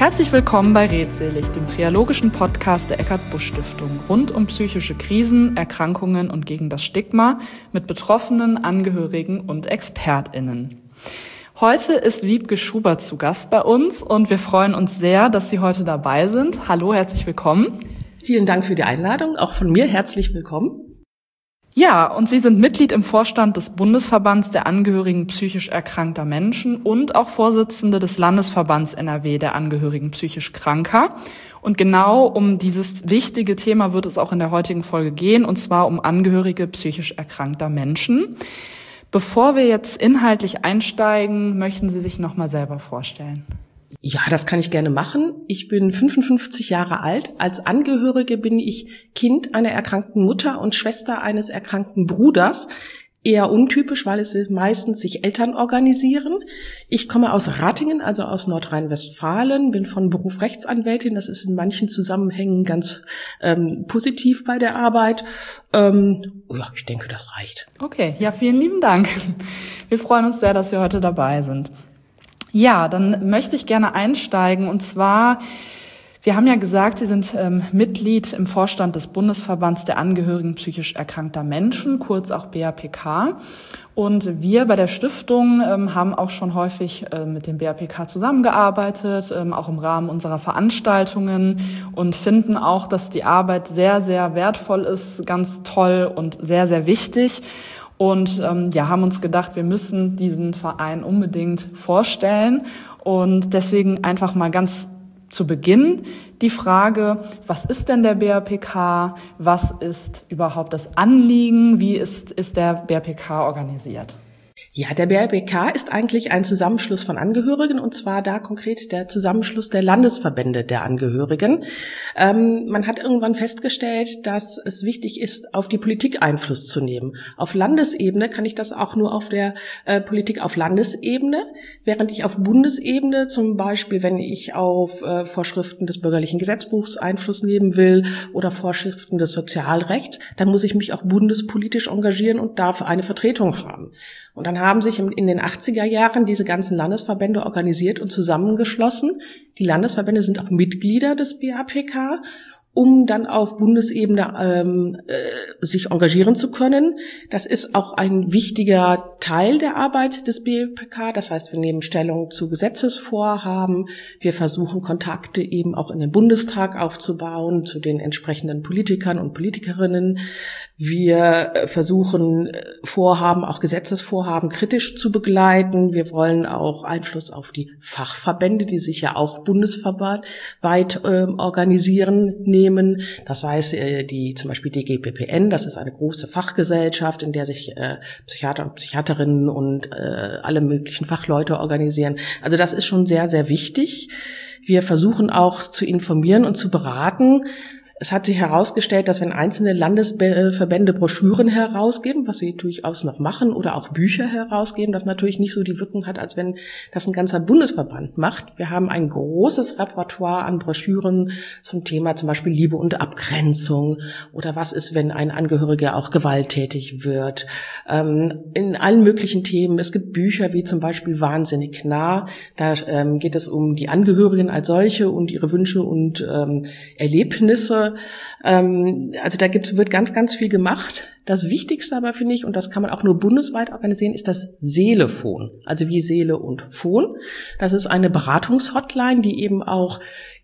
Herzlich willkommen bei Redselig, dem triologischen Podcast der Eckart-Busch-Stiftung rund um psychische Krisen, Erkrankungen und gegen das Stigma mit Betroffenen, Angehörigen und ExpertInnen. Heute ist Wiebke Schubert zu Gast bei uns und wir freuen uns sehr, dass Sie heute dabei sind. Hallo, herzlich willkommen. Vielen Dank für die Einladung, auch von mir herzlich willkommen. Ja, und Sie sind Mitglied im Vorstand des Bundesverbands der Angehörigen psychisch erkrankter Menschen und auch Vorsitzende des Landesverbands NRW der Angehörigen psychisch Kranker. Und genau um dieses wichtige Thema wird es auch in der heutigen Folge gehen, und zwar um Angehörige psychisch erkrankter Menschen. Bevor wir jetzt inhaltlich einsteigen, möchten Sie sich noch mal selber vorstellen? Ja, das kann ich gerne machen. Ich bin 55 Jahre alt. Als Angehörige bin ich Kind einer erkrankten Mutter und Schwester eines erkrankten Bruders. Eher untypisch, weil es meistens sich Eltern organisieren. Ich komme aus Ratingen, also aus Nordrhein-Westfalen, bin von Beruf Rechtsanwältin. Das ist in manchen Zusammenhängen ganz positiv bei der Arbeit. Ja, ich denke, das reicht. Okay, ja, vielen lieben Dank. Wir freuen uns sehr, dass Sie heute dabei sind. Ja, dann möchte ich gerne einsteigen, und zwar, wir haben ja gesagt, Sie sind Mitglied im Vorstand des Bundesverbands der Angehörigen psychisch erkrankter Menschen, kurz auch BAPK. Und wir bei der Stiftung haben auch schon häufig mit dem BAPK zusammengearbeitet, auch im Rahmen unserer Veranstaltungen, und finden auch, dass die Arbeit sehr, sehr wertvoll ist, ganz toll und sehr, sehr wichtig. Und haben uns gedacht, wir müssen diesen Verein unbedingt vorstellen. Und deswegen einfach mal ganz zu Beginn die Frage, was ist denn der BAPK? Was ist überhaupt das Anliegen? Wie ist der BAPK organisiert? Ja, der BAPK ist eigentlich ein Zusammenschluss von Angehörigen, und zwar da konkret der Zusammenschluss der Landesverbände der Angehörigen. Man hat irgendwann festgestellt, dass es wichtig ist, auf die Politik Einfluss zu nehmen. Auf Landesebene kann ich das auch nur auf der Politik auf Landesebene, während ich auf Bundesebene, zum Beispiel wenn ich auf Vorschriften des bürgerlichen Gesetzbuchs Einfluss nehmen will oder Vorschriften des Sozialrechts, dann muss ich mich auch bundespolitisch engagieren und dafür eine Vertretung haben. Und dann haben sich in den 80er Jahren diese ganzen Landesverbände organisiert und zusammengeschlossen. Die Landesverbände sind auch Mitglieder des BAPK, um dann auf Bundesebene sich engagieren zu können. Das ist auch ein wichtiger Teil der Arbeit des BAPK. Das heißt, wir nehmen Stellung zu Gesetzesvorhaben. Wir versuchen, Kontakte eben auch in den Bundestag aufzubauen, zu den entsprechenden Politikern und Politikerinnen. Wir versuchen, auch Gesetzesvorhaben kritisch zu begleiten. Wir wollen auch Einfluss auf die Fachverbände, die sich ja auch bundesweit organisieren, nehmen. Das heißt, zum Beispiel die DGPPN, das ist eine große Fachgesellschaft, in der sich Psychiater und Psychiaterinnen und alle möglichen Fachleute organisieren. Also das ist schon sehr, sehr wichtig. Wir versuchen auch zu informieren und zu beraten. Es hat sich herausgestellt, dass wenn einzelne Landesverbände Broschüren herausgeben, was sie durchaus noch machen, oder auch Bücher herausgeben, das natürlich nicht so die Wirkung hat, als wenn das ein ganzer Bundesverband macht. Wir haben ein großes Repertoire an Broschüren zum Thema zum Beispiel Liebe und Abgrenzung oder was ist, wenn ein Angehöriger auch gewalttätig wird. In allen möglichen Themen. Es gibt Bücher wie zum Beispiel Wahnsinnig nah. Da geht es um die Angehörigen als solche und ihre Wünsche und Erlebnisse. Also da wird ganz, ganz viel gemacht. Das Wichtigste aber, finde ich, und das kann man auch nur bundesweit organisieren, ist das Seelefon. Also wie Seele und Phon. Das ist eine Beratungshotline, die eben auch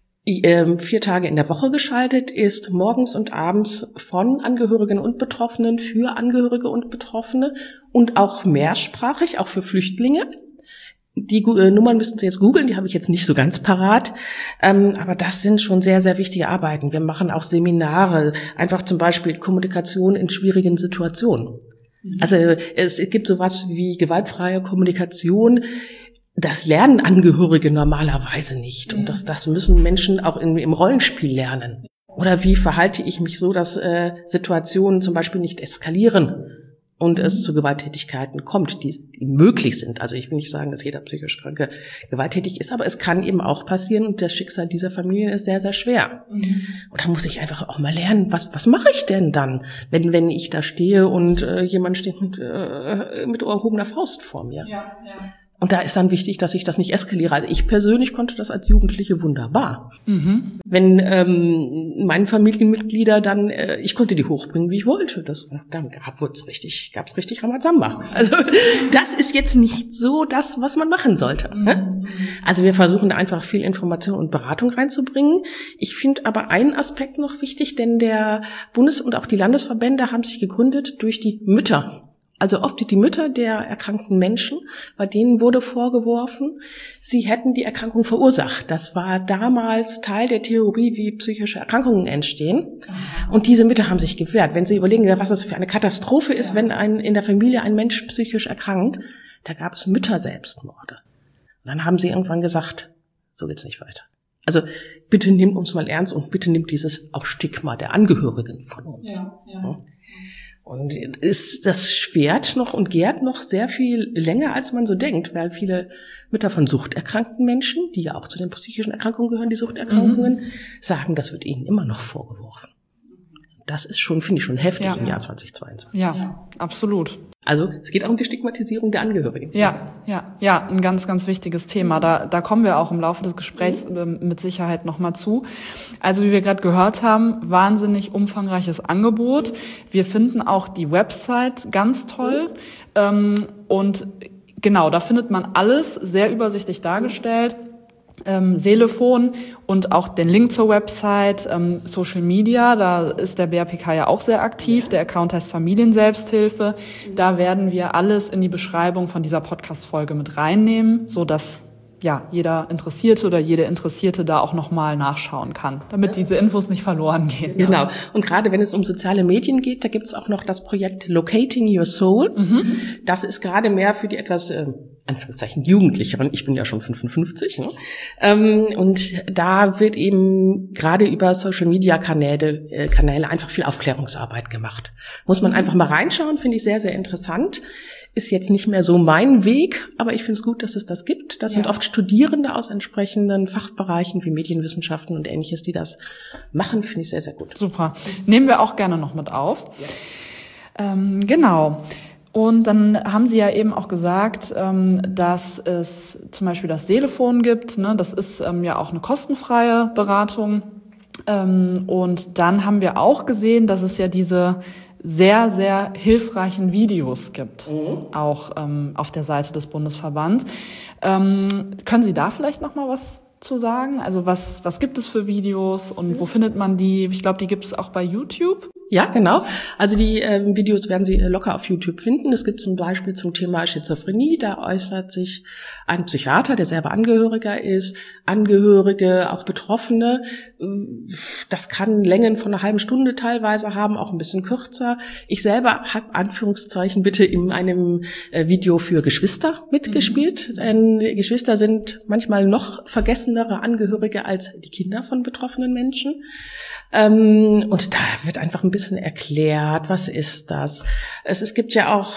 4 Tage in der Woche geschaltet ist, morgens und abends von Angehörigen und Betroffenen für Angehörige und Betroffene und auch mehrsprachig, auch für Flüchtlinge. Die Nummern müssen Sie jetzt googeln, die habe ich jetzt nicht so ganz parat, aber das sind schon sehr, sehr wichtige Arbeiten. Wir machen auch Seminare, einfach zum Beispiel Kommunikation in schwierigen Situationen. Also es gibt sowas wie gewaltfreie Kommunikation. Das lernen Angehörige normalerweise nicht, und das müssen Menschen auch im Rollenspiel lernen. Oder wie verhalte ich mich so, dass Situationen zum Beispiel nicht eskalieren und es zu Gewalttätigkeiten kommt, die möglich sind. Also ich will nicht sagen, dass jeder psychisch Kranke gewalttätig ist, aber es kann eben auch passieren, und das Schicksal dieser Familien ist sehr, sehr schwer. Und da muss ich einfach auch mal lernen, was mache ich denn dann, wenn ich da stehe und jemand steht mit erhobener Faust vor mir. Ja. Und da ist dann wichtig, dass ich das nicht eskaliere. Also ich persönlich konnte das als Jugendliche wunderbar. Wenn meine Familienmitglieder dann, ich konnte die hochbringen, wie ich wollte. Dann gab's richtig Ramazamba. Also das ist jetzt nicht so das, was man machen sollte. Ne? Also wir versuchen da einfach viel Information und Beratung reinzubringen. Ich finde aber einen Aspekt noch wichtig, denn der Bundes- und auch die Landesverbände haben sich gegründet durch die Mütter. Also oft die Mütter der erkrankten Menschen, bei denen wurde vorgeworfen, sie hätten die Erkrankung verursacht. Das war damals Teil der Theorie, wie psychische Erkrankungen entstehen. Und diese Mütter haben sich gewehrt. Wenn Sie überlegen, was das für eine Katastrophe ist, wenn in der Familie ein Mensch psychisch erkrankt, da gab es Mütterselbstmorde. Dann haben sie irgendwann gesagt, so geht's nicht weiter. Also bitte nimmt uns mal ernst und bitte nimmt dieses auch Stigma der Angehörigen von uns. Ja. Und das schwert noch und gärt noch sehr viel länger, als man so denkt, weil viele Mütter von suchterkrankten Menschen, die ja auch zu den psychischen Erkrankungen gehören, die Suchterkrankungen, sagen, das wird ihnen immer noch vorgeworfen. Das ist schon, finde ich, schon heftig im Jahr 2022. Ja, absolut. Also es geht auch um die Stigmatisierung der Angehörigen. Ja, ein ganz, ganz wichtiges Thema. Da kommen wir auch im Laufe des Gesprächs mit Sicherheit nochmal zu. Also wie wir gerade gehört haben, wahnsinnig umfangreiches Angebot. Wir finden auch die Website ganz toll. Und genau, da findet man alles sehr übersichtlich dargestellt. Seelefon und auch den Link zur Website, Social Media, da ist der BAPK ja auch sehr aktiv. Der Account heißt Familienselbsthilfe. Da werden wir alles in die Beschreibung von dieser Podcast-Folge mit reinnehmen, so dass jeder Interessierte oder jede Interessierte da auch nochmal nachschauen kann, damit diese Infos nicht verloren gehen. Genau. Und gerade wenn es um soziale Medien geht, da gibt es auch noch das Projekt Locating Your Soul. Das ist gerade mehr für die etwas Anführungszeichen Jugendlicheren. Ich bin ja schon 55. Ne? Und da wird eben gerade über Social-Media-Kanäle einfach viel Aufklärungsarbeit gemacht. Muss man einfach mal reinschauen, finde ich sehr, sehr interessant. Ist jetzt nicht mehr so mein Weg, aber ich finde es gut, dass es das gibt. Das sind oft Studierende aus entsprechenden Fachbereichen wie Medienwissenschaften und Ähnliches, die das machen, finde ich sehr, sehr gut. Super. Nehmen wir auch gerne noch mit auf. Ja. Genau. Und dann haben Sie ja eben auch gesagt, dass es zum Beispiel das Seelefon gibt. Ne? Das ist ja auch eine kostenfreie Beratung. Und dann haben wir auch gesehen, dass es ja diese sehr, sehr hilfreichen Videos gibt, auch auf der Seite des Bundesverbands. Können Sie da vielleicht noch mal was zu sagen? Also was gibt es für Videos und wo findet man die? Ich glaube, die gibt es auch bei YouTube. Ja, genau. Also die Videos werden Sie locker auf YouTube finden. Es gibt zum Beispiel zum Thema Schizophrenie, da äußert sich ein Psychiater, der selber Angehöriger ist, Angehörige, auch Betroffene. Das kann Längen von einer halben Stunde teilweise haben, auch ein bisschen kürzer. Ich selber habe Anführungszeichen bitte in einem Video für Geschwister mitgespielt. Denn Geschwister sind manchmal noch vergessenere Angehörige als die Kinder von betroffenen Menschen. Und da wird einfach ein bisschen erklärt, was ist das? Es gibt ja auch,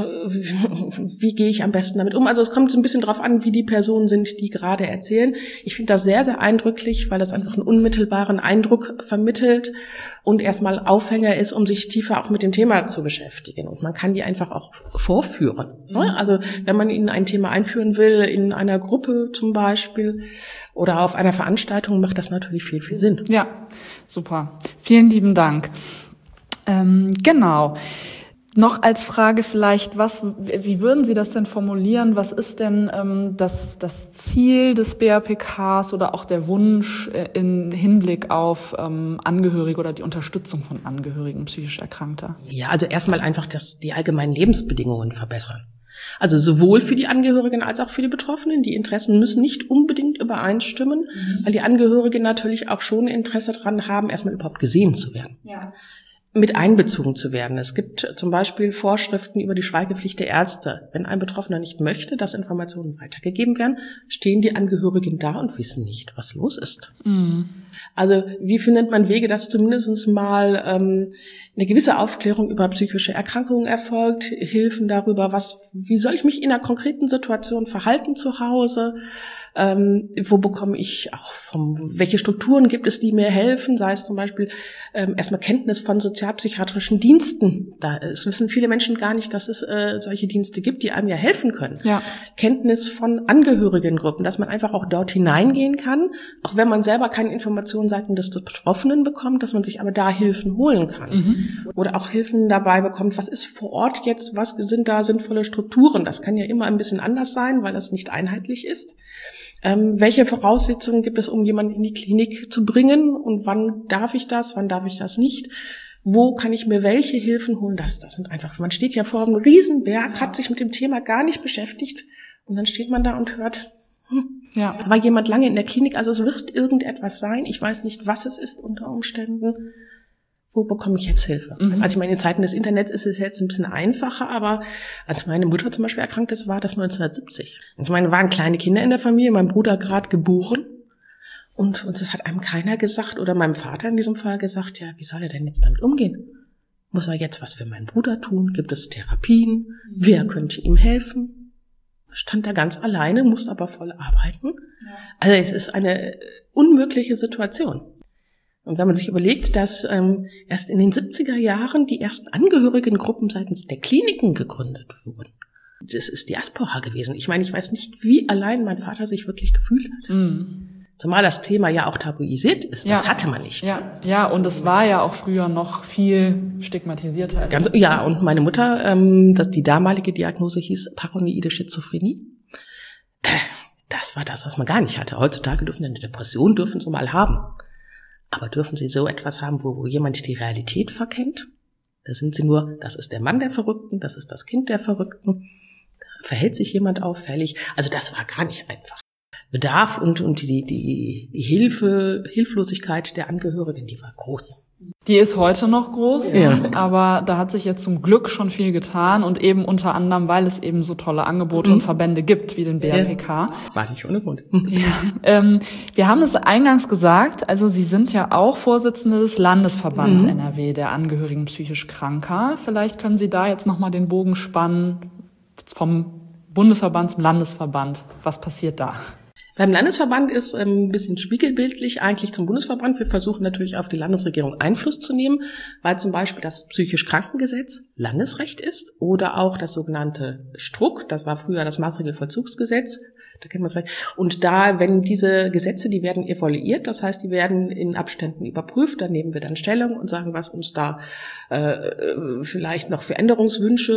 wie gehe ich am besten damit um? Also es kommt so ein bisschen drauf an, wie die Personen sind, die gerade erzählen. Ich finde das sehr, sehr eindrücklich, weil das einfach einen unmittelbaren Eindruck vermittelt und erstmal Aufhänger ist, um sich tiefer auch mit dem Thema zu beschäftigen. Und man kann die einfach auch vorführen. Ne? Also wenn man ihnen ein Thema einführen will, in einer Gruppe zum Beispiel oder auf einer Veranstaltung, macht das natürlich viel, viel Sinn. Ja, super. Vielen lieben Dank. Genau. Noch als Frage vielleicht, wie würden Sie das denn formulieren? Was ist denn das Ziel des BAPKs oder auch der Wunsch in Hinblick auf Angehörige oder die Unterstützung von Angehörigen psychisch Erkrankter? Ja, also erstmal einfach die allgemeinen Lebensbedingungen verbessern. Also sowohl für die Angehörigen als auch für die Betroffenen. Die Interessen müssen nicht unbedingt übereinstimmen, weil die Angehörigen natürlich auch schon Interesse daran haben, erstmal überhaupt gesehen zu werden. Ja. Mit einbezogen zu werden. Es gibt zum Beispiel Vorschriften über die Schweigepflicht der Ärzte. Wenn ein Betroffener nicht möchte, dass Informationen weitergegeben werden, stehen die Angehörigen da und wissen nicht, was los ist. Also wie findet man Wege, dass zumindest mal eine gewisse Aufklärung über psychische Erkrankungen erfolgt, Hilfen darüber, wie soll ich mich in einer konkreten Situation verhalten zu Hause, wo bekomme ich auch welche Strukturen gibt es, die mir helfen, sei es zum Beispiel erstmal Kenntnis von sozialpsychiatrischen Diensten. Es wissen viele Menschen gar nicht, dass es solche Dienste gibt, die einem ja helfen können. Ja. Kenntnis von Angehörigengruppen, dass man einfach auch dort hineingehen kann, auch wenn man selber keine Informationen seitens des Betroffenen bekommt, dass man sich aber da Hilfen holen kann. Mhm. Oder auch Hilfen dabei bekommt, was ist vor Ort jetzt, was sind da sinnvolle Strukturen. Das kann ja immer ein bisschen anders sein, weil das nicht einheitlich ist. Welche Voraussetzungen gibt es, um jemanden in die Klinik zu bringen und wann darf ich das nicht? Wo kann ich mir welche Hilfen holen? Das sind einfach, man steht ja vor einem Riesenberg, hat sich mit dem Thema gar nicht beschäftigt und dann steht man da und hört, da war jemand lange in der Klinik, also es wird irgendetwas sein, ich weiß nicht, was es ist unter Umständen. Wo bekomme ich jetzt Hilfe? Mhm. Also ich meine, in Zeiten des Internets ist es jetzt ein bisschen einfacher, aber als meine Mutter zum Beispiel erkrankt ist, war das 1970. Ich meine, waren kleine Kinder in der Familie, mein Bruder gerade geboren und das hat einem keiner gesagt oder meinem Vater in diesem Fall gesagt, ja, wie soll er denn jetzt damit umgehen? Muss er jetzt was für meinen Bruder tun? Gibt es Therapien? Wer könnte ihm helfen? Stand da ganz alleine, musste aber voll arbeiten. Ja. Also es ist eine unmögliche Situation. Und wenn man sich überlegt, dass erst in den 70er Jahren die ersten Angehörigengruppen seitens der Kliniken gegründet wurden. Das ist Diaspora gewesen. Ich meine, ich weiß nicht, wie allein mein Vater sich wirklich gefühlt hat. Mhm. Zumal das Thema ja auch tabuisiert ist. Das hatte man nicht. Ja, und es war ja auch früher noch viel stigmatisierter. Und meine Mutter, die damalige Diagnose hieß paranoide Schizophrenie. Das war das, was man gar nicht hatte. Heutzutage dürfen eine Depression, dürfen sie mal haben. Aber dürfen Sie so etwas haben, wo jemand die Realität verkennt? Da sind Sie nur, das ist der Mann der Verrückten, das ist das Kind der Verrückten. Verhält sich jemand auffällig? Also das war gar nicht einfach. Bedarf und die Hilflosigkeit der Angehörigen, die war groß. Die ist heute noch groß, aber da hat sich jetzt zum Glück schon viel getan und eben unter anderem, weil es eben so tolle Angebote und Verbände gibt wie den BRPK. War nicht ohne Grund. Wir haben es eingangs gesagt, also Sie sind ja auch Vorsitzende des Landesverbands NRW der Angehörigen psychisch Kranker. Vielleicht können Sie da jetzt nochmal den Bogen spannen vom Bundesverband zum Landesverband. Was passiert da? Beim Landesverband ist ein bisschen spiegelbildlich eigentlich zum Bundesverband. Wir versuchen natürlich auf die Landesregierung Einfluss zu nehmen, weil zum Beispiel das Psychisch-Krankengesetz Landesrecht ist oder auch das sogenannte STRUG, das war früher das Maßregelvollzugsgesetz, da kennt man vielleicht. Und wenn diese Gesetze, die werden evaluiert, das heißt, die werden in Abständen überprüft, dann nehmen wir dann Stellung und sagen, was uns da vielleicht noch für Änderungswünsche,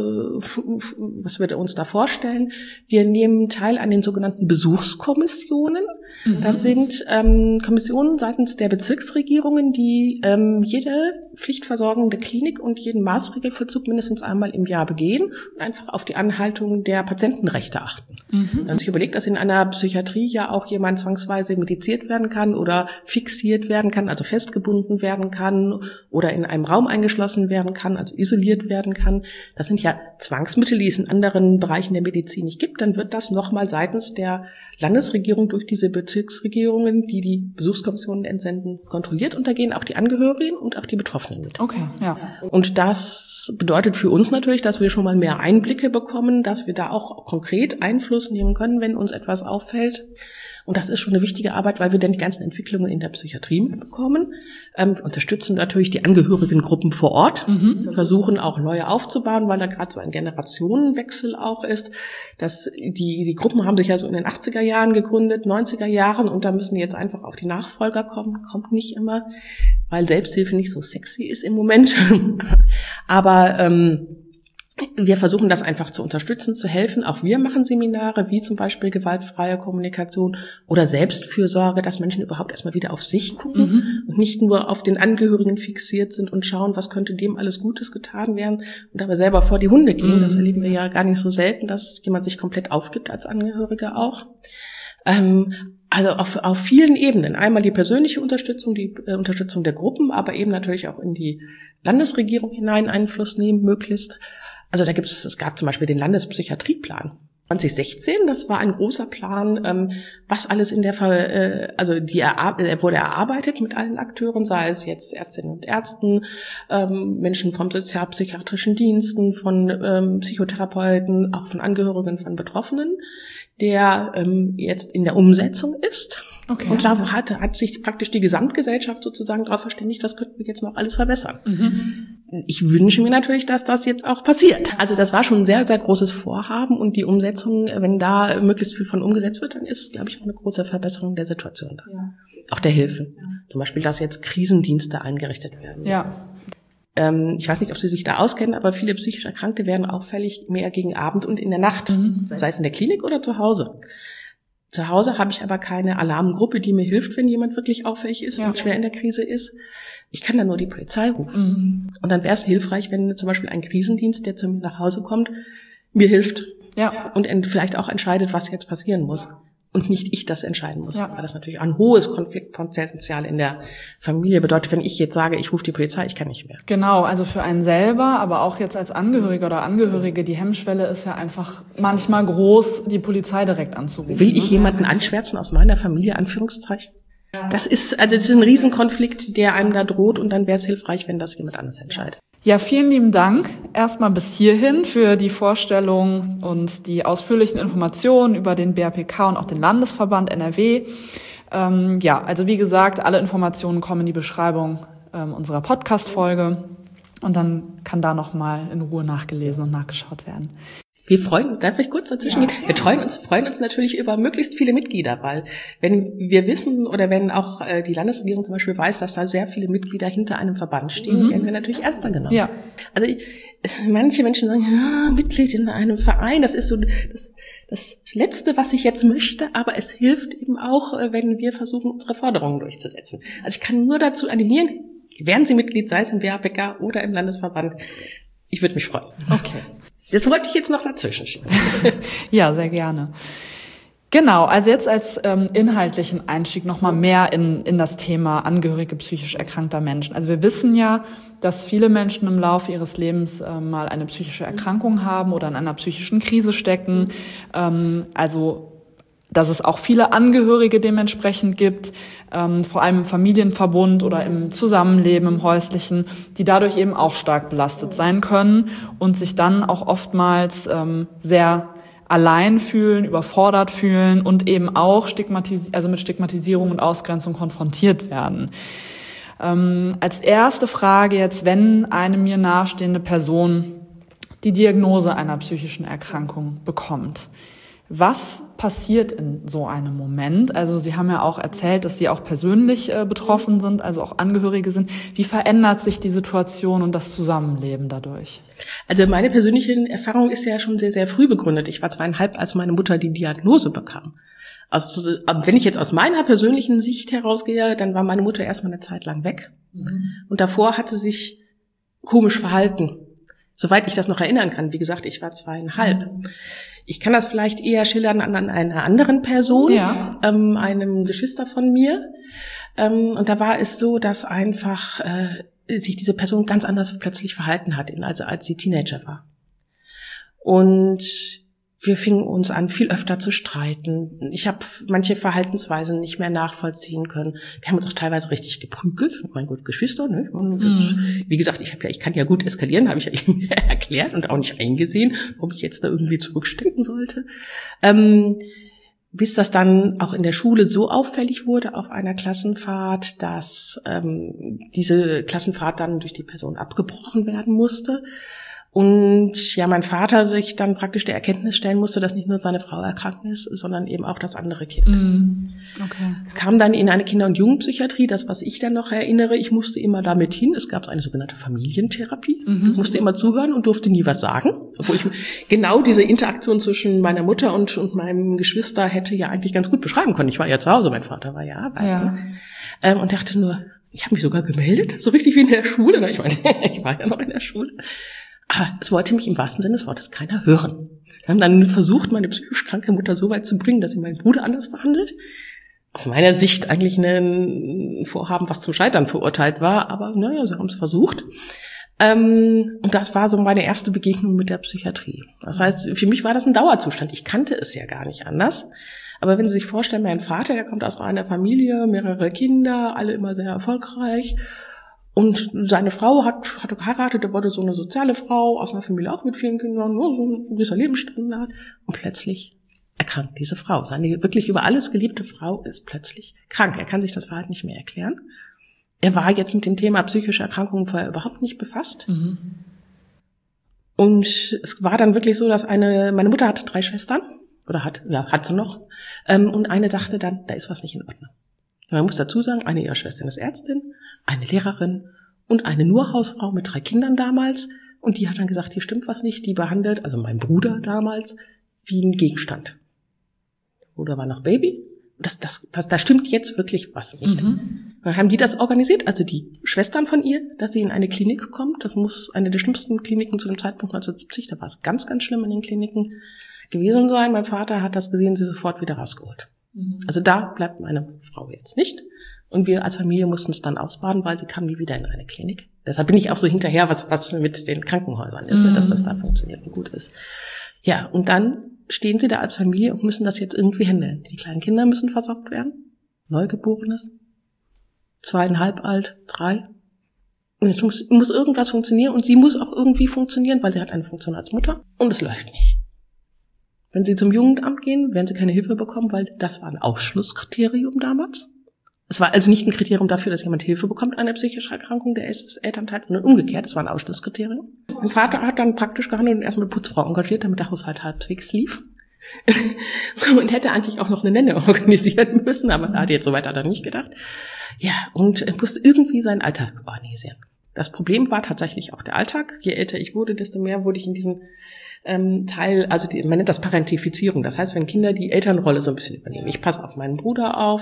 was wir uns da vorstellen. Wir nehmen teil an den sogenannten Besuchskommissionen. Das sind Kommissionen seitens der Bezirksregierungen, die jede pflichtversorgende Klinik und jeden Maßregelvollzug mindestens einmal im Jahr begehen und einfach auf die Anhaltung der Patientenrechte achten. Wenn man sich überlegt, dass in einer Psychiatrie ja auch jemand zwangsweise mediziert werden kann oder fixiert werden kann, also festgebunden werden kann oder in einem Raum eingeschlossen werden kann, also isoliert werden kann. Das sind ja Zwangsmittel, die es in anderen Bereichen der Medizin nicht gibt. Dann wird das nochmal seitens der Landesregierung durch diese Bezirksregierungen, die die Besuchskommissionen entsenden, kontrolliert und da gehen auch die Angehörigen und auch die Betroffenen mit. Okay, ja. Und das bedeutet für uns natürlich, dass wir schon mal mehr Einblicke bekommen, dass wir da auch konkret Einfluss nehmen können, wenn uns etwas auffällt. Und das ist schon eine wichtige Arbeit, weil wir dann die ganzen Entwicklungen in der Psychiatrie mitbekommen. Unterstützen natürlich die Angehörigengruppen vor Ort, versuchen auch neue aufzubauen, weil da gerade so ein Generationenwechsel auch ist. Die Gruppen haben sich ja so in den 80er Jahren gegründet, 90er Jahren und da müssen jetzt einfach auch die Nachfolger kommen. Kommt nicht immer, weil Selbsthilfe nicht so sexy ist im Moment. Aber wir versuchen das einfach zu unterstützen, zu helfen. Auch wir machen Seminare, wie zum Beispiel gewaltfreie Kommunikation oder Selbstfürsorge, dass Menschen überhaupt erstmal wieder auf sich gucken und nicht nur auf den Angehörigen fixiert sind und schauen, was könnte dem alles Gutes getan werden und aber selber vor die Hunde gehen. Das erleben wir ja gar nicht so selten, dass jemand sich komplett aufgibt als Angehöriger auch. Also auf vielen Ebenen. Einmal die persönliche Unterstützung, die Unterstützung der Gruppen, aber eben natürlich auch in die Landesregierung hinein Einfluss nehmen, möglichst. Also es gab zum Beispiel den Landespsychiatrieplan. 2016, das war ein großer Plan, was alles in der wurde erarbeitet mit allen Akteuren, sei es jetzt Ärztinnen und Ärzten, Menschen vom sozialpsychiatrischen Diensten, von Psychotherapeuten, auch von Angehörigen von Betroffenen, der jetzt in der Umsetzung ist. Okay. Und da hat sich praktisch die Gesamtgesellschaft sozusagen darauf verständigt, das könnten wir jetzt noch alles verbessern. Ich wünsche mir natürlich, dass das jetzt auch passiert. Also das war schon ein sehr, sehr großes Vorhaben und die Umsetzung, wenn da möglichst viel von umgesetzt wird, dann ist es, glaube ich, auch eine große Verbesserung der Situation da. Ja. Auch der Hilfen. Ja. Zum Beispiel, dass jetzt Krisendienste eingerichtet werden. Ja. Ich weiß nicht, ob Sie sich da auskennen, aber viele psychisch Erkrankte werden auffällig mehr gegen Abend und in der Nacht, sei es in der Klinik oder zu Hause. Zu Hause habe ich aber keine Alarmgruppe, die mir hilft, wenn jemand wirklich auffällig ist und schwer in der Krise ist. Ich kann dann nur die Polizei rufen. Und dann wäre es hilfreich, wenn zum Beispiel ein Krisendienst, der zu mir nach Hause kommt, mir hilft und vielleicht auch entscheidet, was jetzt passieren muss. Und nicht ich das entscheiden muss. Weil das natürlich ein hohes Konfliktpotenzial in der Familie bedeutet, wenn ich jetzt sage, ich rufe die Polizei, ich kann nicht mehr. Genau, also für einen selber, aber auch jetzt als Angehöriger oder Angehörige, die Hemmschwelle ist ja einfach manchmal groß, die Polizei direkt anzurufen. Will ich jemanden anschwärzen aus meiner Familie, Anführungszeichen? Das ist ein Riesenkonflikt, der einem da droht und dann wäre es hilfreich, wenn das jemand anderes entscheidet. Ja, vielen lieben Dank erstmal bis hierhin für die Vorstellung und die ausführlichen Informationen über den BAPK und auch den Landesverband NRW. Also wie gesagt, alle Informationen kommen in die Beschreibung unserer Podcast-Folge und dann kann da nochmal in Ruhe nachgelesen und nachgeschaut werden. Wir freuen uns, darf ich kurz dazwischen gehen? Wir freuen uns natürlich über möglichst viele Mitglieder, weil wenn wir wissen oder wenn auch die Landesregierung zum Beispiel weiß, dass da sehr viele Mitglieder hinter einem Verband stehen, werden wir natürlich ernster genommen. Ja. Also manche Menschen sagen, Mitglied in einem Verein, das ist so das Letzte, was ich jetzt möchte, aber es hilft eben auch, wenn wir versuchen, unsere Forderungen durchzusetzen. Also ich kann nur dazu animieren, werden Sie Mitglied, sei es im BAPK oder im Landesverband. Ich würde mich freuen. Okay. Das wollte ich jetzt noch dazwischen schieben. Ja, sehr gerne. Genau, also jetzt als inhaltlichen Einstieg nochmal mehr in das Thema Angehörige psychisch erkrankter Menschen. Also wir wissen ja, dass viele Menschen im Laufe ihres Lebens mal eine psychische Erkrankung haben oder in einer psychischen Krise stecken. Dass es auch viele Angehörige dementsprechend gibt, vor allem im Familienverbund oder im Zusammenleben, im Häuslichen, die dadurch eben auch stark belastet sein können und sich dann auch oftmals sehr allein fühlen, überfordert fühlen und eben auch mit Stigmatisierung und Ausgrenzung konfrontiert werden. Als erste Frage jetzt, wenn eine mir nahestehende Person die Diagnose einer psychischen Erkrankung bekommt, was passiert in so einem Moment? Also Sie haben ja auch erzählt, dass Sie auch persönlich betroffen sind, also auch Angehörige sind. Wie verändert sich die Situation und das Zusammenleben dadurch? Also meine persönliche Erfahrung ist ja schon sehr, sehr früh begründet. Ich war 2,5, als meine Mutter die Diagnose bekam. Also wenn ich jetzt aus meiner persönlichen Sicht herausgehe, dann war meine Mutter erstmal eine Zeit lang weg. Und davor hat sie sich komisch verhalten. Soweit ich das noch erinnern kann. Wie gesagt, ich war 2,5. Ich kann das vielleicht eher schildern an einer anderen Person, einem Geschwister von mir. Und da war es so, dass einfach sich diese Person ganz anders plötzlich verhalten hat, also als sie Teenager war. Und wir fingen uns an, viel öfter zu streiten. Ich habe manche Verhaltensweisen nicht mehr nachvollziehen können. Wir haben uns auch teilweise richtig geprügelt. Mein Gott, Geschwister, ne? Und wie gesagt, ich kann ja gut eskalieren, habe ich ja eben erklärt und auch nicht eingesehen, warum ich jetzt da irgendwie zurückstecken sollte. Bis das dann auch in der Schule so auffällig wurde auf einer Klassenfahrt, dass diese Klassenfahrt dann durch die Person abgebrochen werden musste. Und ja, mein Vater sich dann praktisch der Erkenntnis stellen musste, dass nicht nur seine Frau erkrankt ist, sondern eben auch das andere Kind. Okay. Kam dann in eine Kinder- und Jugendpsychiatrie, das, was ich dann noch erinnere, ich musste immer damit hin. Es gab eine sogenannte Familientherapie. Ich musste immer zuhören und durfte nie was sagen. Obwohl ich genau diese Interaktion zwischen meiner Mutter und meinem Geschwister hätte ja eigentlich ganz gut beschreiben können. Ich war ja zu Hause, mein Vater war ja arbeiten. Und dachte nur, ich habe mich sogar gemeldet, so richtig wie in der Schule. Ich meine, ich war ja noch in der Schule. Aber es wollte mich im wahrsten Sinne des Wortes keiner hören. Wir haben dann versucht, meine psychisch kranke Mutter so weit zu bringen, dass sie meinen Bruder anders behandelt. Aus meiner Sicht eigentlich ein Vorhaben, was zum Scheitern verurteilt war. Aber naja, sie haben es versucht. Und das war so meine erste Begegnung mit der Psychiatrie. Das heißt, für mich war das ein Dauerzustand. Ich kannte es ja gar nicht anders. Aber wenn Sie sich vorstellen, mein Vater, der kommt aus einer Familie, mehrere Kinder, alle immer sehr erfolgreich. Und seine Frau hat geheiratet, der wurde so eine soziale Frau, aus einer Familie auch mit vielen Kindern, so ein gewisser Lebensstandard. Und plötzlich erkrankt diese Frau. Seine wirklich über alles geliebte Frau ist plötzlich krank. Er kann sich das Verhalten nicht mehr erklären. Er war jetzt mit dem Thema psychische Erkrankungen vorher überhaupt nicht befasst. Mhm. Und es war dann wirklich so, dass meine Mutter hatte 3 Schwestern, oder hat sie noch, und eine dachte dann, da ist was nicht in Ordnung. Man muss dazu sagen, eine ihrer Schwestern ist Ärztin, eine Lehrerin und eine nur Hausfrau mit 3 Kindern damals. Und die hat dann gesagt, hier stimmt was nicht. Die behandelt, also mein Bruder damals, wie ein Gegenstand. Der Bruder war noch Baby. Da stimmt jetzt wirklich was nicht. Mhm. Dann haben die das organisiert, also die Schwestern von ihr, dass sie in eine Klinik kommt. Das muss eine der schlimmsten Kliniken zu dem Zeitpunkt 1970, da war es ganz, ganz schlimm in den Kliniken gewesen sein. Mein Vater hat das gesehen, sie sofort wieder rausgeholt. Mhm. Also da bleibt meine Frau jetzt nicht. Und wir als Familie mussten es dann ausbaden, weil sie kam nie wieder in eine Klinik. Deshalb bin ich auch so hinterher, was mit den Krankenhäusern ist, dass das da funktioniert und gut ist. Ja, und dann stehen sie da als Familie und müssen das jetzt irgendwie handeln. Die kleinen Kinder müssen versorgt werden. Neugeborenes, 2,5 alt, 3. Und jetzt muss irgendwas funktionieren und sie muss auch irgendwie funktionieren, weil sie hat eine Funktion als Mutter und es läuft nicht. Wenn sie zum Jugendamt gehen, werden sie keine Hilfe bekommen, weil das war ein Ausschlusskriterium damals. Es war also nicht ein Kriterium dafür, dass jemand Hilfe bekommt an einer psychischen Erkrankung des Elternteils, sondern umgekehrt, das war ein Ausschlusskriterium. Mein Vater hat dann praktisch gehandelt und erstmal eine Putzfrau engagiert, damit der Haushalt halbwegs lief. Und hätte eigentlich auch noch eine Nenne organisieren müssen, aber da hat jetzt so weit hat er nicht gedacht. Ja, und musste irgendwie seinen Alltag organisieren. Das Problem war tatsächlich auch der Alltag. Je älter ich wurde, desto mehr wurde ich in diesen Teil, also man nennt das Parentifizierung. Das heißt, wenn Kinder die Elternrolle so ein bisschen übernehmen. Ich passe auf meinen Bruder auf.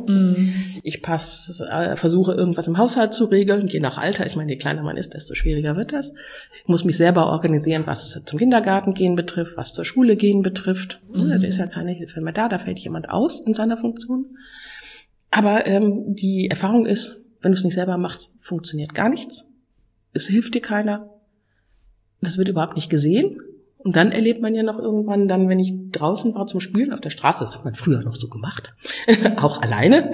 Ich versuche irgendwas im Haushalt zu regeln, je nach Alter. Ich meine, je kleiner man ist, desto schwieriger wird das. Ich muss mich selber organisieren, was zum Kindergarten gehen betrifft, was zur Schule gehen betrifft. Da ist ja keine Hilfe mehr da fällt jemand aus in seiner Funktion. Aber die Erfahrung ist, wenn du es nicht selber machst, funktioniert gar nichts. Es hilft dir keiner. Das wird überhaupt nicht gesehen. Und dann erlebt man ja noch irgendwann dann, wenn ich draußen war zum Spielen auf der Straße, das hat man früher noch so gemacht, auch alleine,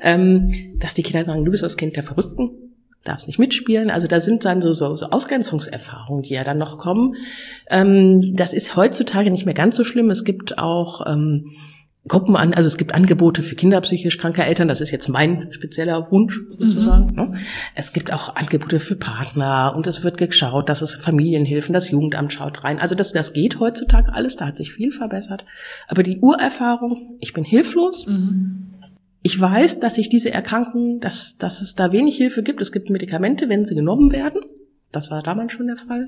dass die Kinder sagen, du bist das Kind der Verrückten, darfst nicht mitspielen. Also da sind dann so Ausgrenzungserfahrungen, die ja dann noch kommen. Das ist heutzutage nicht mehr ganz so schlimm. Es gibt auch Gruppen also es gibt Angebote für kinderpsychisch kranke Eltern, das ist jetzt mein spezieller Wunsch sozusagen. Mhm. Es gibt auch Angebote für Partner und es wird geschaut, dass es Familienhilfen, das Jugendamt schaut rein. Also das geht heutzutage alles, da hat sich viel verbessert. Aber die Urerfahrung, ich bin hilflos. Mhm. Ich weiß, dass ich diese Erkrankung, dass es da wenig Hilfe gibt. Es gibt Medikamente, wenn sie genommen werden. Das war damals schon der Fall.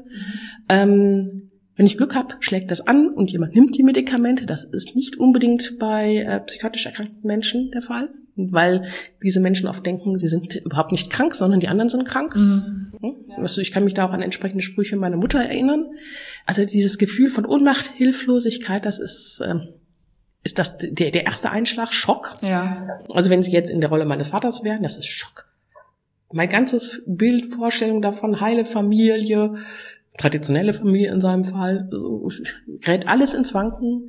Mhm. Wenn ich Glück habe, schlägt das an und jemand nimmt die Medikamente. Das ist nicht unbedingt bei psychotisch erkrankten Menschen der Fall, weil diese Menschen oft denken, sie sind überhaupt nicht krank, sondern die anderen sind krank. Mhm. Also ich kann mich da auch an entsprechende Sprüche meiner Mutter erinnern. Also dieses Gefühl von Ohnmacht, Hilflosigkeit, das ist das der erste Einschlag, Schock. Ja. Also wenn Sie jetzt in der Rolle meines Vaters wären, das ist Schock. Mein ganzes Bild, Vorstellung davon, heile Familie, traditionelle Familie in seinem Fall, so gerät alles ins Wanken.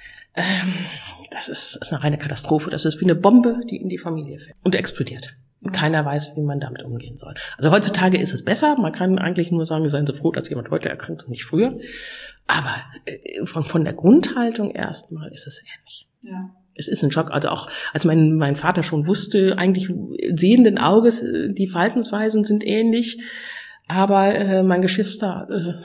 Das ist eine reine Katastrophe. Das ist wie eine Bombe, die in die Familie fällt und explodiert. Und keiner weiß, wie man damit umgehen soll. Also heutzutage ist es besser. Man kann eigentlich nur sagen, wir seien so froh, dass jemand heute erkrankt und nicht früher. Aber von der Grundhaltung erstmal ist es ähnlich. Ja. Es ist ein Schock. Also auch als mein Vater schon wusste, eigentlich sehenden Auges, die Verhaltensweisen sind ähnlich. Aber mein Geschwister,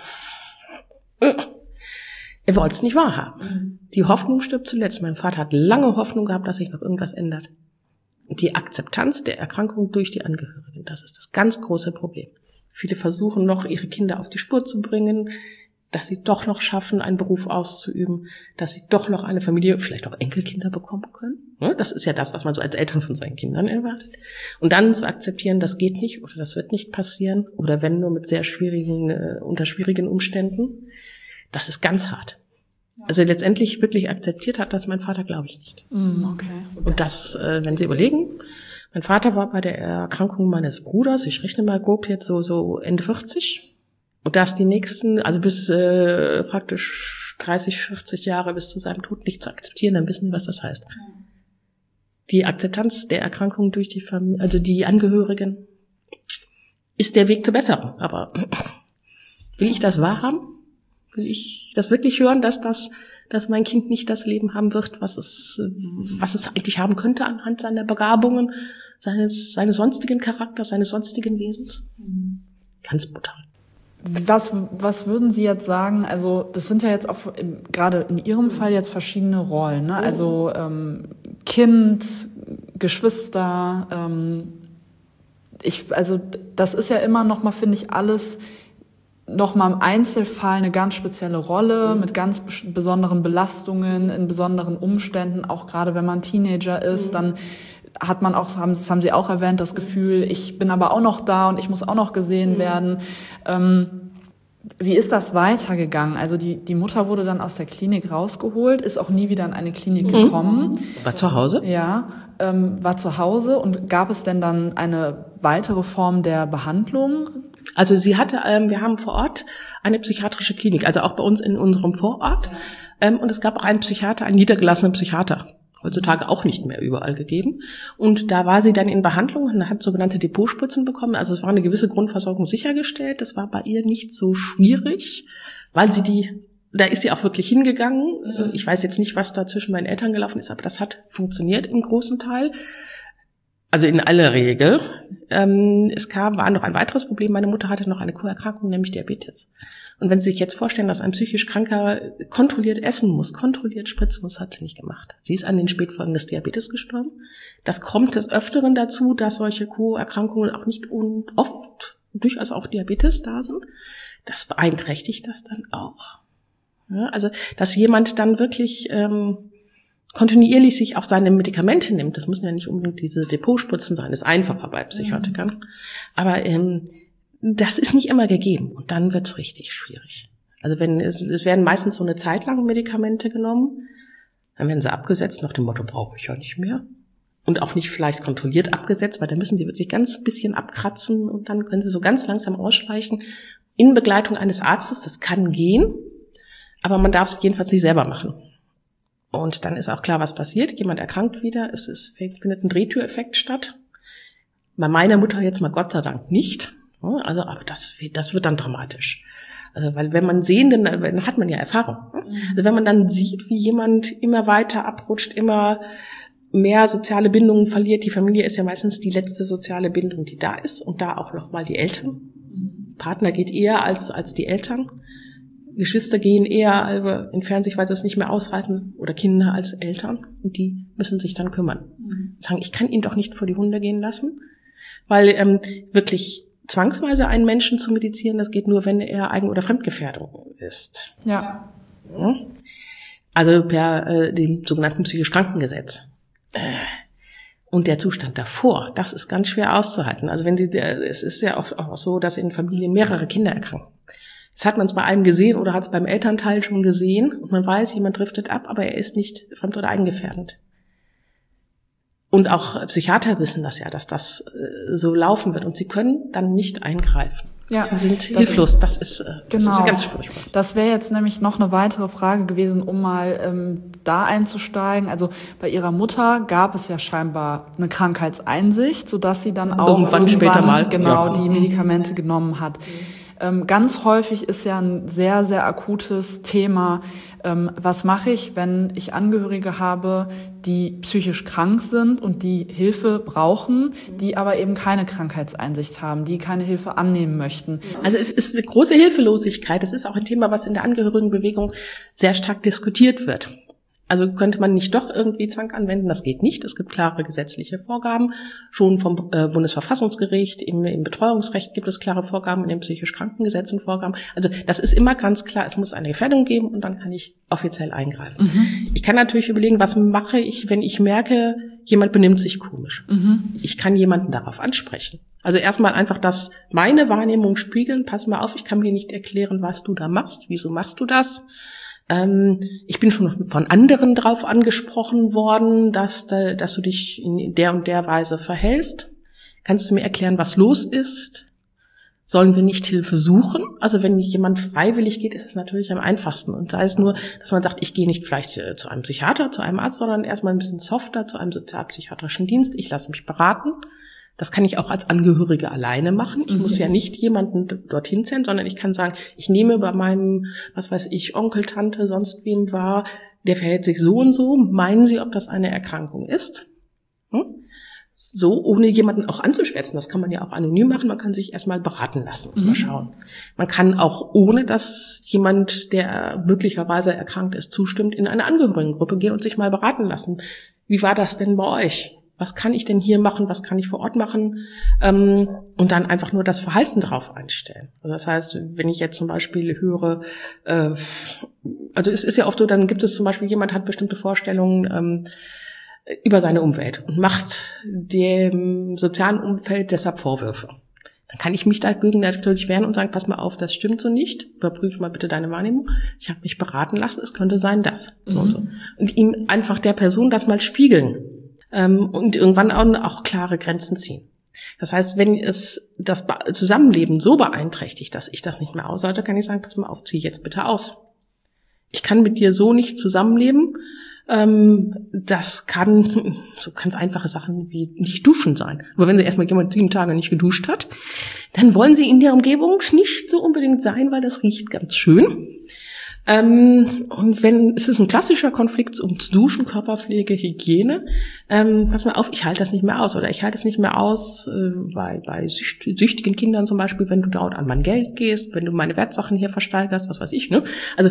er wollte es nicht wahrhaben. Die Hoffnung stirbt zuletzt. Mein Vater hat lange Hoffnung gehabt, dass sich noch irgendwas ändert. Die Akzeptanz der Erkrankung durch die Angehörigen, das ist das ganz große Problem. Viele versuchen noch, ihre Kinder auf die Spur zu bringen, dass sie doch noch schaffen, einen Beruf auszuüben, dass sie doch noch eine Familie, vielleicht auch Enkelkinder bekommen können. Das ist ja das, was man so als Eltern von seinen Kindern erwartet. Und dann zu akzeptieren, das geht nicht oder das wird nicht passieren oder wenn nur mit sehr unter schwierigen Umständen, das ist ganz hart. Also letztendlich wirklich akzeptiert hat das mein Vater, glaube ich nicht. Okay. Und das, wenn Sie überlegen, Mein Vater war bei der Erkrankung meines Bruders, ich rechne mal grob jetzt so Ende 40. Und das die nächsten, also bis praktisch 30, 40 Jahre bis zu seinem Tod nicht zu akzeptieren, dann wissen Sie, was das heißt. Die Akzeptanz der Erkrankung durch die Familie, also die Angehörigen, ist der Weg zur Besserung. Aber will ich das wahrhaben? Will ich das wirklich hören, dass mein Kind nicht das Leben haben wird, was es eigentlich haben könnte anhand seiner Begabungen, seines sonstigen Charakters, seines sonstigen Wesens? Ganz brutal. Was würden Sie jetzt sagen? Also das sind ja jetzt auch gerade in Ihrem Fall jetzt verschiedene Rollen, ne? Also Kind, Geschwister. Also das ist ja immer noch mal, finde ich, alles noch mal im Einzelfall eine ganz spezielle Rolle mit ganz besonderen Belastungen in besonderen Umständen. Auch gerade wenn man Teenager ist, dann hat man auch, das haben Sie auch erwähnt, das Gefühl, ich bin aber auch noch da und ich muss auch noch gesehen werden. Wie ist das weitergegangen? Also die Mutter wurde dann aus der Klinik rausgeholt, ist auch nie wieder in eine Klinik gekommen. War zu Hause? Ja, war zu Hause. Und gab es denn dann eine weitere Form der Behandlung? Also sie hatte, wir haben vor Ort eine psychiatrische Klinik, also auch bei uns in unserem Vorort. Und es gab auch einen Psychiater, einen niedergelassenen Psychiater. Heutzutage auch nicht mehr überall gegeben. Und da war sie dann in Behandlung und hat sogenannte Depotspritzen bekommen. Also es war eine gewisse Grundversorgung sichergestellt. Das war bei ihr nicht so schwierig, weil da ist sie auch wirklich hingegangen. Ich weiß jetzt nicht, was da zwischen meinen Eltern gelaufen ist, aber das hat funktioniert im großen Teil. Also in aller Regel. War noch ein weiteres Problem. Meine Mutter hatte noch eine Co-Erkrankung, nämlich Diabetes. Und wenn Sie sich jetzt vorstellen, dass ein psychisch Kranker kontrolliert essen muss, kontrolliert spritzen muss, hat sie nicht gemacht. Sie ist an den Spätfolgen des Diabetes gestorben. Das kommt des Öfteren dazu, dass solche Co-Erkrankungen auch nicht und oft durchaus auch Diabetes da sind. Das beeinträchtigt das dann auch. Ja, also, dass jemand dann wirklich kontinuierlich sich auch seine Medikamente nimmt, das müssen ja nicht unbedingt diese Depotspritzen sein, ist einfacher bei Psychotikern. Aber das ist nicht immer gegeben und dann wird's richtig schwierig. Also es werden meistens so eine Zeit lang Medikamente genommen, dann werden sie abgesetzt nach dem Motto, brauche ich ja nicht mehr. Und auch nicht vielleicht kontrolliert abgesetzt, weil da müssen sie wirklich ganz bisschen abkratzen und dann können sie so ganz langsam ausschleichen in Begleitung eines Arztes. Das kann gehen, aber man darf es jedenfalls nicht selber machen. Und dann ist auch klar, was passiert. Jemand erkrankt wieder, findet ein Drehtüreffekt statt. Bei meiner Mutter jetzt mal Gott sei Dank nicht. Also, aber das wird dann dramatisch. Also, weil wenn man dann hat man ja Erfahrung. Also, wenn man dann sieht, wie jemand immer weiter abrutscht, immer mehr soziale Bindungen verliert. Die Familie ist ja meistens die letzte soziale Bindung, die da ist. Und da auch nochmal die Eltern. Partner geht eher als die Eltern. Geschwister gehen eher, also entfernen sich, weil sie es nicht mehr aushalten, oder Kinder als Eltern, und die müssen sich dann kümmern. Sagen, ich kann ihn doch nicht vor die Hunde gehen lassen, weil wirklich zwangsweise einen Menschen zu medizieren, das geht nur, wenn er Eigen- oder Fremdgefährdung ist. Ja. Also per dem sogenannten psychisch Krankengesetz. Und der Zustand davor, das ist ganz schwer auszuhalten. Also es ist ja oft auch so, dass in Familien mehrere Kinder erkranken. Jetzt hat man es bei einem gesehen oder hat es beim Elternteil schon gesehen und man weiß, jemand driftet ab, aber er ist nicht fremd- oder eigengefährdend. Und auch Psychiater wissen das ja, dass das so laufen wird und sie können dann nicht eingreifen. Ja, sie sind hilflos. Das ist ganz furchtbar. Das wäre jetzt nämlich noch eine weitere Frage gewesen, um mal da einzusteigen. Also bei Ihrer Mutter gab es ja scheinbar eine Krankheitseinsicht, sodass sie dann auch irgendwann später mal die Medikamente genommen hat. Ganz häufig ist ja ein sehr, sehr akutes Thema, was mache ich, wenn ich Angehörige habe, die psychisch krank sind und die Hilfe brauchen, die aber eben keine Krankheitseinsicht haben, die keine Hilfe annehmen möchten. Also es ist eine große Hilflosigkeit. Das ist auch ein Thema, was in der Angehörigenbewegung sehr stark diskutiert wird. Also könnte man nicht doch irgendwie Zwang anwenden? Das geht nicht. Es gibt klare gesetzliche Vorgaben. Schon vom Bundesverfassungsgericht, im Betreuungsrecht gibt es klare Vorgaben, in den psychisch Krankengesetzen Vorgaben. Also das ist immer ganz klar, es muss eine Gefährdung geben und dann kann ich offiziell eingreifen. Ich kann natürlich überlegen, was mache ich, wenn ich merke, jemand benimmt sich komisch. Ich kann jemanden darauf ansprechen. Also erstmal einfach das meine Wahrnehmung spiegeln. Pass mal auf, ich kann mir nicht erklären, was du da machst. Wieso machst du das? Ich bin schon von anderen drauf angesprochen worden, dass du dich in der und der Weise verhältst. Kannst du mir erklären, was los ist? Sollen wir nicht Hilfe suchen? Also wenn jemand freiwillig geht, ist es natürlich am einfachsten. Und sei es nur, dass man sagt, ich gehe nicht vielleicht zu einem Psychiater, zu einem Arzt, sondern erstmal ein bisschen softer zu einem sozialpsychiatrischen Dienst. Ich lasse mich beraten. Das kann ich auch als Angehörige alleine machen. Ich muss ja nicht jemanden dorthin senden, sondern ich kann sagen, ich nehme bei meinem, was weiß ich, Onkel, Tante, sonst wem wahr, der verhält sich so und so. Meinen Sie, ob das eine Erkrankung ist? So, ohne jemanden auch anzuschwärzen. Das kann man ja auch anonym machen. Man kann sich erstmal beraten lassen. Mal schauen. Man kann auch, ohne dass jemand, der möglicherweise erkrankt ist, zustimmt, in eine Angehörigengruppe gehen und sich mal beraten lassen. Wie war das denn bei euch? Was kann ich denn hier machen? Was kann ich vor Ort machen? Und dann einfach nur das Verhalten drauf einstellen. Also das heißt, wenn ich jetzt zum Beispiel höre, also es ist ja oft so, dann gibt es zum Beispiel, jemand hat bestimmte Vorstellungen über seine Umwelt und macht dem sozialen Umfeld deshalb Vorwürfe. Dann kann ich mich dagegen natürlich wehren und sagen, pass mal auf, das stimmt so nicht. Überprüfe mal bitte deine Wahrnehmung. Ich habe mich beraten lassen, es könnte sein, das. Und ihm einfach der Person das mal spiegeln. Und irgendwann auch klare Grenzen ziehen. Das heißt, wenn es das Zusammenleben so beeinträchtigt, dass ich das nicht mehr aushalte, kann ich sagen, pass mal auf, zieh jetzt bitte aus. Ich kann mit dir so nicht zusammenleben. Das kann so ganz einfache Sachen wie nicht duschen sein. Aber wenn erstmal jemand 7 Tage nicht geduscht hat, dann wollen sie in der Umgebung nicht so unbedingt sein, weil das riecht ganz schön. Und es ist ein klassischer Konflikt ums Duschen, Körperpflege, Hygiene, pass mal auf, ich halte das nicht mehr aus. Oder ich halte es nicht mehr aus bei süchtigen Kindern zum Beispiel, wenn du dort an mein Geld gehst, wenn du meine Wertsachen hier versteigerst, was weiß ich, ne? Also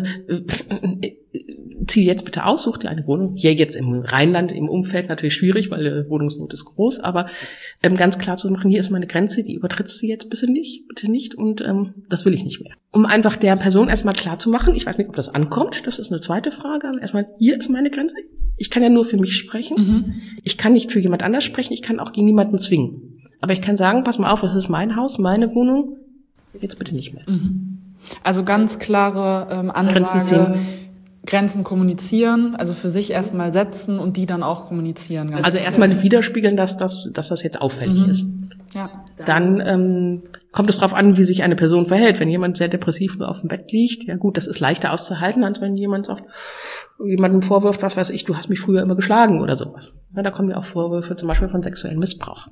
zieh jetzt bitte aus, such dir eine Wohnung. Hier jetzt im Rheinland, im Umfeld natürlich schwierig, weil Wohnungsnot ist groß, aber ganz klar zu machen, hier ist meine Grenze, die übertrittst du jetzt bitte nicht und das will ich nicht mehr. Um einfach der Person erstmal klar zu machen, ich weiß nicht, ob das ankommt, das ist eine zweite Frage, aber erstmal, hier ist meine Grenze. Ich kann ja nur für mich sprechen. Ich kann nicht für jemand anders sprechen, ich kann auch gegen niemanden zwingen. Aber ich kann sagen, pass mal auf, das ist mein Haus, meine Wohnung, jetzt bitte nicht mehr. Also ganz klare Ansage, Grenzen kommunizieren, also für sich erstmal setzen und die dann auch kommunizieren. Also erstmal widerspiegeln, dass das jetzt auffällig ist. Ja. Dann kommt es darauf an, wie sich eine Person verhält. Wenn jemand sehr depressiv nur auf dem Bett liegt, ja gut, das ist leichter auszuhalten, als wenn jemand sagt, jemandem vorwirft, was weiß ich, du hast mich früher immer geschlagen oder sowas. Ja, da kommen ja auch Vorwürfe zum Beispiel von sexuellem Missbrauch,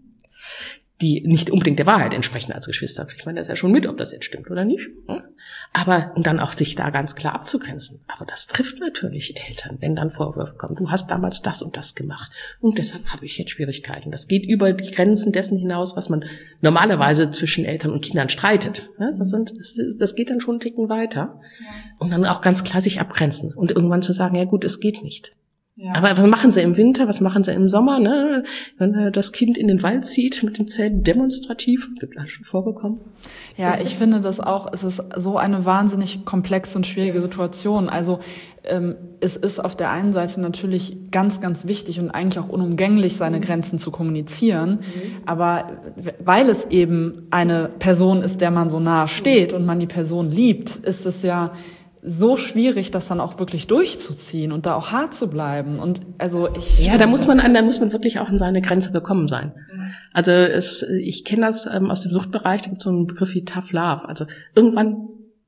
die nicht unbedingt der Wahrheit entsprechen als Geschwister. Ich meine, das ist ja schon mit, ob das jetzt stimmt oder nicht. Aber, und dann auch sich da ganz klar abzugrenzen. Aber das trifft natürlich Eltern, wenn dann Vorwürfe kommen. Du hast damals das und das gemacht und deshalb habe ich jetzt Schwierigkeiten. Das geht über die Grenzen dessen hinaus, was man normalerweise zwischen Eltern und Kindern streitet. Das geht dann schon einen Ticken weiter. Und dann auch ganz klar sich abgrenzen und irgendwann zu sagen, ja gut, es geht nicht. Ja. Aber was machen sie im Winter, was machen sie im Sommer, ne? Wenn das Kind in den Wald zieht mit dem Zelt demonstrativ, wird das schon vorgekommen. Ja, ich finde das auch, es ist so eine wahnsinnig komplexe und schwierige Situation. Also es ist auf der einen Seite natürlich ganz, ganz wichtig und eigentlich auch unumgänglich, seine Grenzen zu kommunizieren. Aber weil es eben eine Person ist, der man so nahe steht und man die Person liebt, ist es ja so schwierig, das dann auch wirklich durchzuziehen und da auch hart zu bleiben. Und also da muss man wirklich auch an seine Grenze gekommen sein. Also ich kenne das aus dem Suchtbereich, da gibt es so einen Begriff wie Tough Love. Also irgendwann,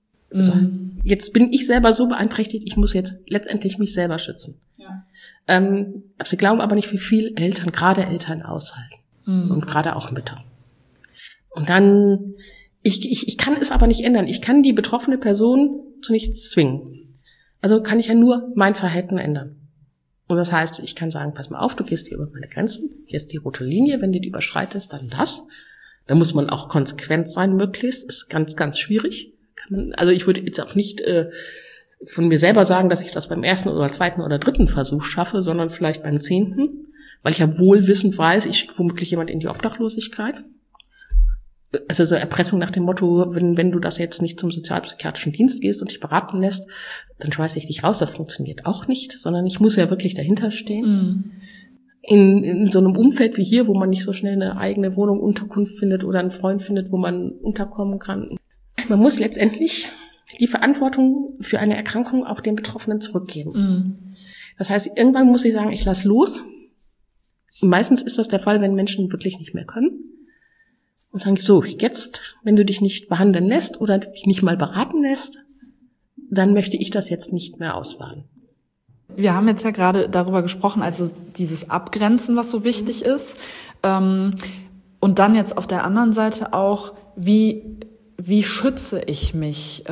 jetzt bin ich selber so beeinträchtigt, ich muss jetzt letztendlich mich selber schützen. Ja. Sie glauben aber nicht, wie viel gerade Eltern aushalten. Und gerade auch Mütter. Und dann, ich kann es aber nicht ändern. Ich kann die betroffene Person zu nichts zwingen. Also kann ich ja nur mein Verhalten ändern. Und das heißt, ich kann sagen, pass mal auf, du gehst hier über meine Grenzen, hier ist die rote Linie, wenn du die überschreitest, dann das. Da muss man auch konsequent sein, möglichst, ist ganz, ganz schwierig. Also ich würde jetzt auch nicht von mir selber sagen, dass ich das beim 1. oder 2. oder 3. Versuch schaffe, sondern vielleicht beim 10., weil ich ja wohlwissend weiß, ich schicke womöglich jemand in die Obdachlosigkeit. Also so Erpressung nach dem Motto, wenn du das jetzt nicht zum sozialpsychiatrischen Dienst gehst und dich beraten lässt, dann schmeiße ich dich raus. Das funktioniert auch nicht, sondern ich muss ja wirklich dahinter stehen. In so einem Umfeld wie hier, wo man nicht so schnell eine eigene Wohnung, Unterkunft findet oder einen Freund findet, wo man unterkommen kann. Man muss letztendlich die Verantwortung für eine Erkrankung auch den Betroffenen zurückgeben. Das heißt, irgendwann muss ich sagen, ich lasse los. Und meistens ist das der Fall, wenn Menschen wirklich nicht mehr können. Und sagen, so, jetzt, wenn du dich nicht behandeln lässt oder dich nicht mal beraten lässt, dann möchte ich das jetzt nicht mehr ausbaden. Wir haben jetzt ja gerade darüber gesprochen, also dieses Abgrenzen, was so wichtig ist. Und dann jetzt auf der anderen Seite auch, wie schütze ich mich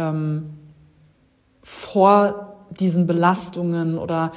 vor diesen Belastungen oder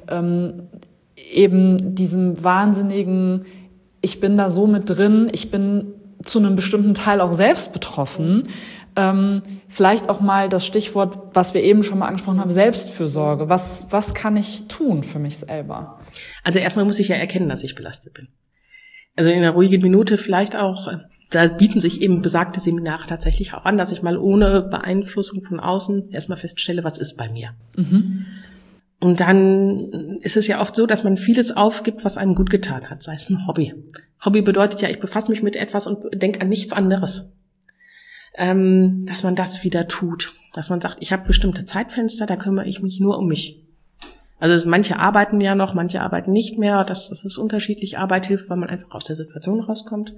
eben diesem wahnsinnigen, ich bin da so mit drin, ich bin zu einem bestimmten Teil auch selbst betroffen. Vielleicht auch mal das Stichwort, was wir eben schon mal angesprochen haben, Selbstfürsorge. Was kann ich tun für mich selber? Also erstmal muss ich ja erkennen, dass ich belastet bin. Also in einer ruhigen Minute vielleicht auch, da bieten sich eben besagte Seminare tatsächlich auch an, dass ich mal ohne Beeinflussung von außen erstmal feststelle, was ist bei mir. Und dann ist es ja oft so, dass man vieles aufgibt, was einem gut getan hat, sei es ein Hobby. Hobby bedeutet ja, ich befasse mich mit etwas und denke an nichts anderes. Dass man das wieder tut. Dass man sagt, ich habe bestimmte Zeitfenster, da kümmere ich mich nur um mich. Also manche arbeiten ja noch, manche arbeiten nicht mehr. Das ist unterschiedlich. Arbeit hilft, weil man einfach aus der Situation rauskommt.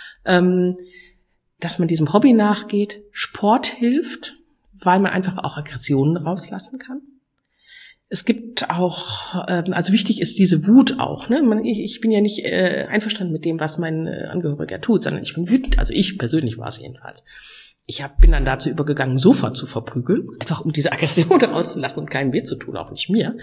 Dass man diesem Hobby nachgeht. Sport hilft, weil man einfach auch Aggressionen rauslassen kann. Es gibt auch, also wichtig ist diese Wut auch. Ne? Ich bin ja nicht einverstanden mit dem, was mein Angehöriger tut, sondern ich bin wütend. Also ich persönlich war es jedenfalls. Bin dann dazu übergegangen, ein Sofa zu verprügeln, einfach um diese Aggression rauszulassen und keinem weh zu tun, auch nicht mir.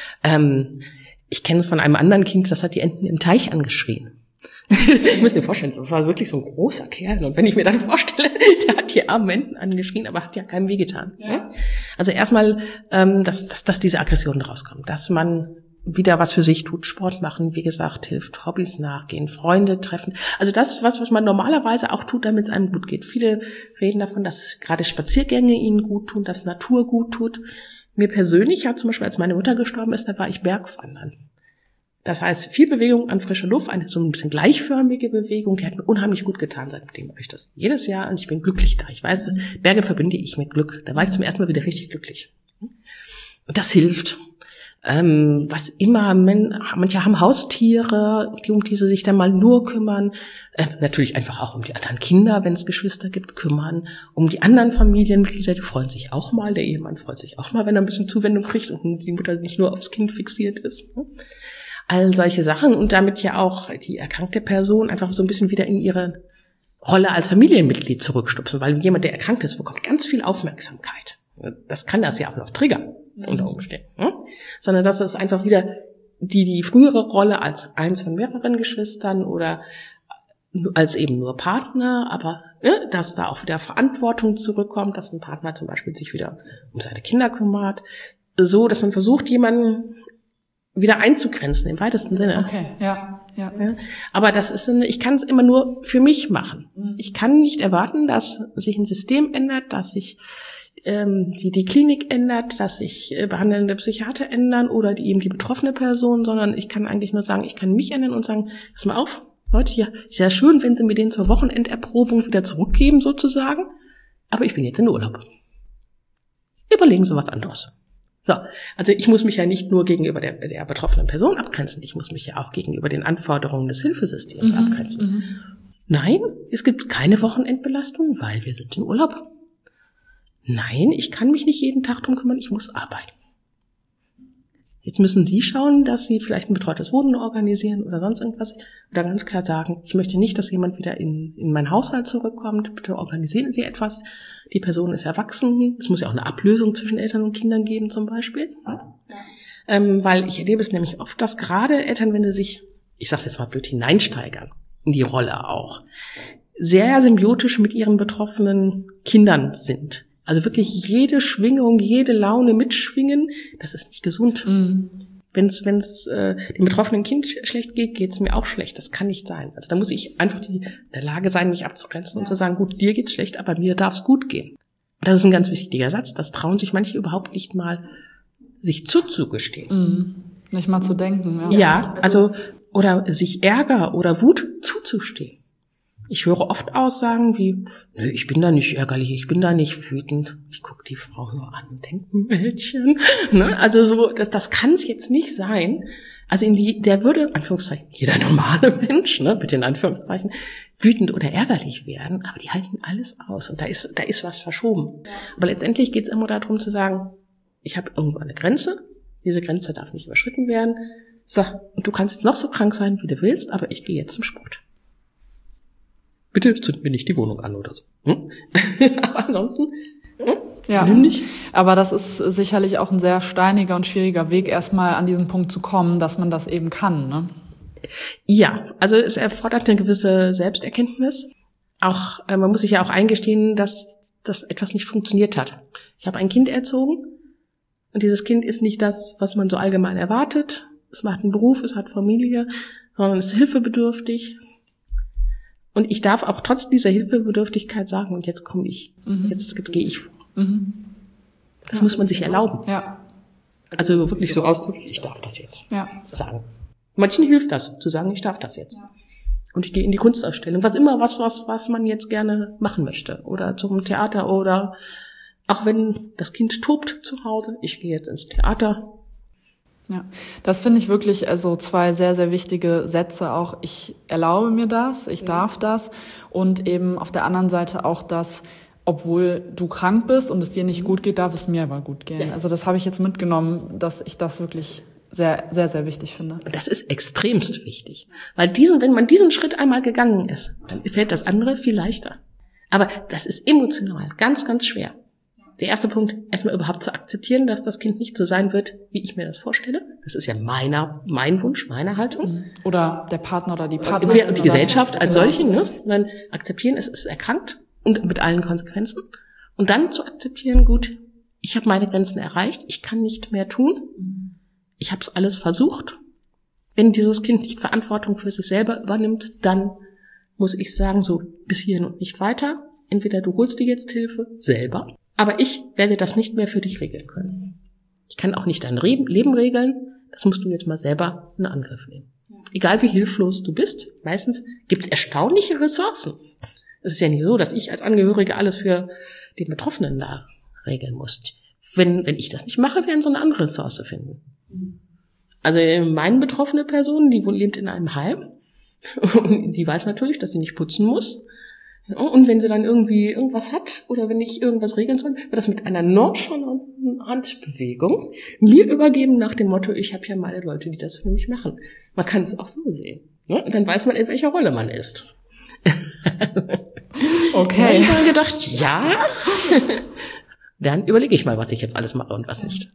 Ich kenne es von einem anderen Kind, das hat die Enten im Teich angeschrien. Ich muss dir vorstellen, das war wirklich so ein großer Kerl. Und wenn ich mir dann vorstelle, der hat die armen Enten angeschrien, aber hat ja keinem wehgetan. Ja. Also erstmal, dass diese Aggression rauskommt, dass man wieder was für sich tut, Sport machen, wie gesagt, hilft, Hobbys nachgehen, Freunde treffen. Also das, was man normalerweise auch tut, damit es einem gut geht. Viele reden davon, dass gerade Spaziergänge ihnen gut tun, dass Natur gut tut. Mir persönlich, ja zum Beispiel, als meine Mutter gestorben ist, da war ich Bergwandern. Das heißt, viel Bewegung an frischer Luft, eine so ein bisschen gleichförmige Bewegung, die hat mir unheimlich gut getan. Seitdem mache ich das jedes Jahr und ich bin glücklich da. Ich weiß, Berge verbinde ich mit Glück. Da war ich zum ersten Mal wieder richtig glücklich. Und das hilft. Was immer, manche haben Haustiere, um die sie sich dann mal nur kümmern. Natürlich einfach auch um die anderen Kinder, wenn es Geschwister gibt, kümmern. Um die anderen Familienmitglieder, die freuen sich auch mal. Der Ehemann freut sich auch mal, wenn er ein bisschen Zuwendung kriegt und die Mutter nicht nur aufs Kind fixiert ist. All solche Sachen und damit ja auch die erkrankte Person einfach so ein bisschen wieder in ihre Rolle als Familienmitglied zurückstupsen, weil jemand, der erkrankt ist, bekommt ganz viel Aufmerksamkeit. Das kann das ja auch noch triggern, unter Umständen. Sondern das ist einfach wieder die frühere Rolle als eins von mehreren Geschwistern oder als eben nur Partner, aber dass da auch wieder Verantwortung zurückkommt, dass ein Partner zum Beispiel sich wieder um seine Kinder kümmert, so, dass man versucht, jemanden wieder einzugrenzen, im weitesten Sinne. Okay, ja. Aber das ist ich kann es immer nur für mich machen. Ich kann nicht erwarten, dass sich ein System ändert, dass sich die Klinik ändert, dass sich behandelnde Psychiater ändern oder eben die betroffene Person, sondern ich kann eigentlich nur sagen, ich kann mich ändern und sagen, pass mal auf, Leute, ja, ist ja schön, wenn Sie mir den zur Wochenenderprobung wieder zurückgeben, sozusagen, aber ich bin jetzt in Urlaub. Überlegen Sie was anderes. So, also ich muss mich ja nicht nur gegenüber der betroffenen Person abgrenzen, ich muss mich ja auch gegenüber den Anforderungen des Hilfesystems abgrenzen. Nein, es gibt keine Wochenendbelastung, weil wir sind in Urlaub. Nein, ich kann mich nicht jeden Tag drum kümmern, ich muss arbeiten. Jetzt müssen Sie schauen, dass Sie vielleicht ein betreutes Wohnen organisieren oder sonst irgendwas oder ganz klar sagen, ich möchte nicht, dass jemand wieder in meinen Haushalt zurückkommt, bitte organisieren Sie etwas. Die Person ist erwachsen, es muss ja auch eine Ablösung zwischen Eltern und Kindern geben zum Beispiel. Weil ich erlebe es nämlich oft, dass gerade Eltern, wenn sie sich, ich sag's jetzt mal blöd, hineinsteigern in die Rolle auch, sehr symbiotisch mit ihren betroffenen Kindern sind. Also wirklich jede Schwingung, jede Laune mitschwingen, das ist nicht gesund. Wenn es dem betroffenen Kind schlecht geht, geht's mir auch schlecht. Das kann nicht sein. Also da muss ich einfach in der Lage sein, mich abzugrenzen und zu sagen, gut, dir geht's schlecht, aber mir darf's gut gehen. Das ist ein ganz wichtiger Satz. Das trauen sich manche überhaupt nicht mal, sich zuzugestehen. Nicht mal zu denken. Ja, also oder sich Ärger oder Wut zuzustehen. Ich höre oft Aussagen wie, nö, ich bin da nicht ärgerlich, ich bin da nicht wütend. Ich gucke die Frau nur an und denke, Mädchen. Ne? Also so, das kann es jetzt nicht sein. Also der würde, Anführungszeichen, jeder normale Mensch, ne, bitte in Anführungszeichen, wütend oder ärgerlich werden, aber die halten alles aus und da ist was verschoben. Ja. Aber letztendlich geht es immer darum zu sagen, ich habe irgendwo eine Grenze, diese Grenze darf nicht überschritten werden. So, und du kannst jetzt noch so krank sein, wie du willst, aber ich gehe jetzt zum Sport. Bitte zünd mir nicht die Wohnung an oder so. Aber ansonsten, nimm nicht. Aber das ist sicherlich auch ein sehr steiniger und schwieriger Weg, erstmal an diesen Punkt zu kommen, dass man das eben kann, ne? Ja, also es erfordert eine gewisse Selbsterkenntnis. Auch man muss sich ja auch eingestehen, dass das etwas nicht funktioniert hat. Ich habe ein Kind erzogen und dieses Kind ist nicht das, was man so allgemein erwartet. Es macht einen Beruf, es hat Familie, sondern es ist hilfebedürftig. Und ich darf auch trotz dieser Hilfebedürftigkeit sagen, und jetzt komme ich, jetzt gehe ich vor. Das muss man sich erlauben. Ja. Also wirklich so ausdrücken, ich darf das jetzt sagen. Manchen hilft das, zu sagen, ich darf das jetzt. Ja. Und ich gehe in die Kunstausstellung, was man jetzt gerne machen möchte. Oder zum Theater oder auch wenn das Kind tobt zu Hause, ich gehe jetzt ins Theater. Ja, das finde ich wirklich also 2 sehr, sehr wichtige Sätze auch. Ich erlaube mir das, ich darf das und eben auf der anderen Seite auch das, obwohl du krank bist und es dir nicht gut geht, darf es mir aber gut gehen. Ja. Also das habe ich jetzt mitgenommen, dass ich das wirklich sehr, sehr, sehr wichtig finde. Und das ist extremst wichtig, weil wenn man diesen Schritt einmal gegangen ist, dann fällt das andere viel leichter. Aber das ist emotional ganz, ganz schwer. Der erste Punkt, erstmal überhaupt zu akzeptieren, dass das Kind nicht so sein wird, wie ich mir das vorstelle. Das ist ja mein Wunsch, meine Haltung. Oder der Partner oder die Partnerin. Und die Gesellschaft als solche, ne? Sondern akzeptieren, es ist erkrankt und mit allen Konsequenzen. Und dann zu akzeptieren, gut, ich habe meine Grenzen erreicht, ich kann nicht mehr tun. Ich habe es alles versucht. Wenn dieses Kind nicht Verantwortung für sich selber übernimmt, dann muss ich sagen, so bis hierhin und nicht weiter. Entweder du holst dir jetzt Hilfe selber, aber ich werde das nicht mehr für dich regeln können. Ich kann auch nicht dein Leben regeln. Das musst du jetzt mal selber in Angriff nehmen. Egal wie hilflos du bist, meistens gibt's erstaunliche Ressourcen. Es ist ja nicht so, dass ich als Angehörige alles für den Betroffenen da regeln muss. Wenn ich das nicht mache, werden sie eine andere Ressource finden. Also meine betroffene Person, die lebt in einem Heim und sie weiß natürlich, dass sie nicht putzen muss. Und wenn sie dann irgendwie irgendwas hat oder wenn ich irgendwas regeln soll, wird das mit einer nonchalanten Handbewegung mir übergeben nach dem Motto, ich habe ja meine Leute, die das für mich machen. Man kann es auch so sehen. Ne? Und dann weiß man, in welcher Rolle man ist. Okay. Ich habe gedacht, ja, dann überlege ich mal, was ich jetzt alles mache und was nicht.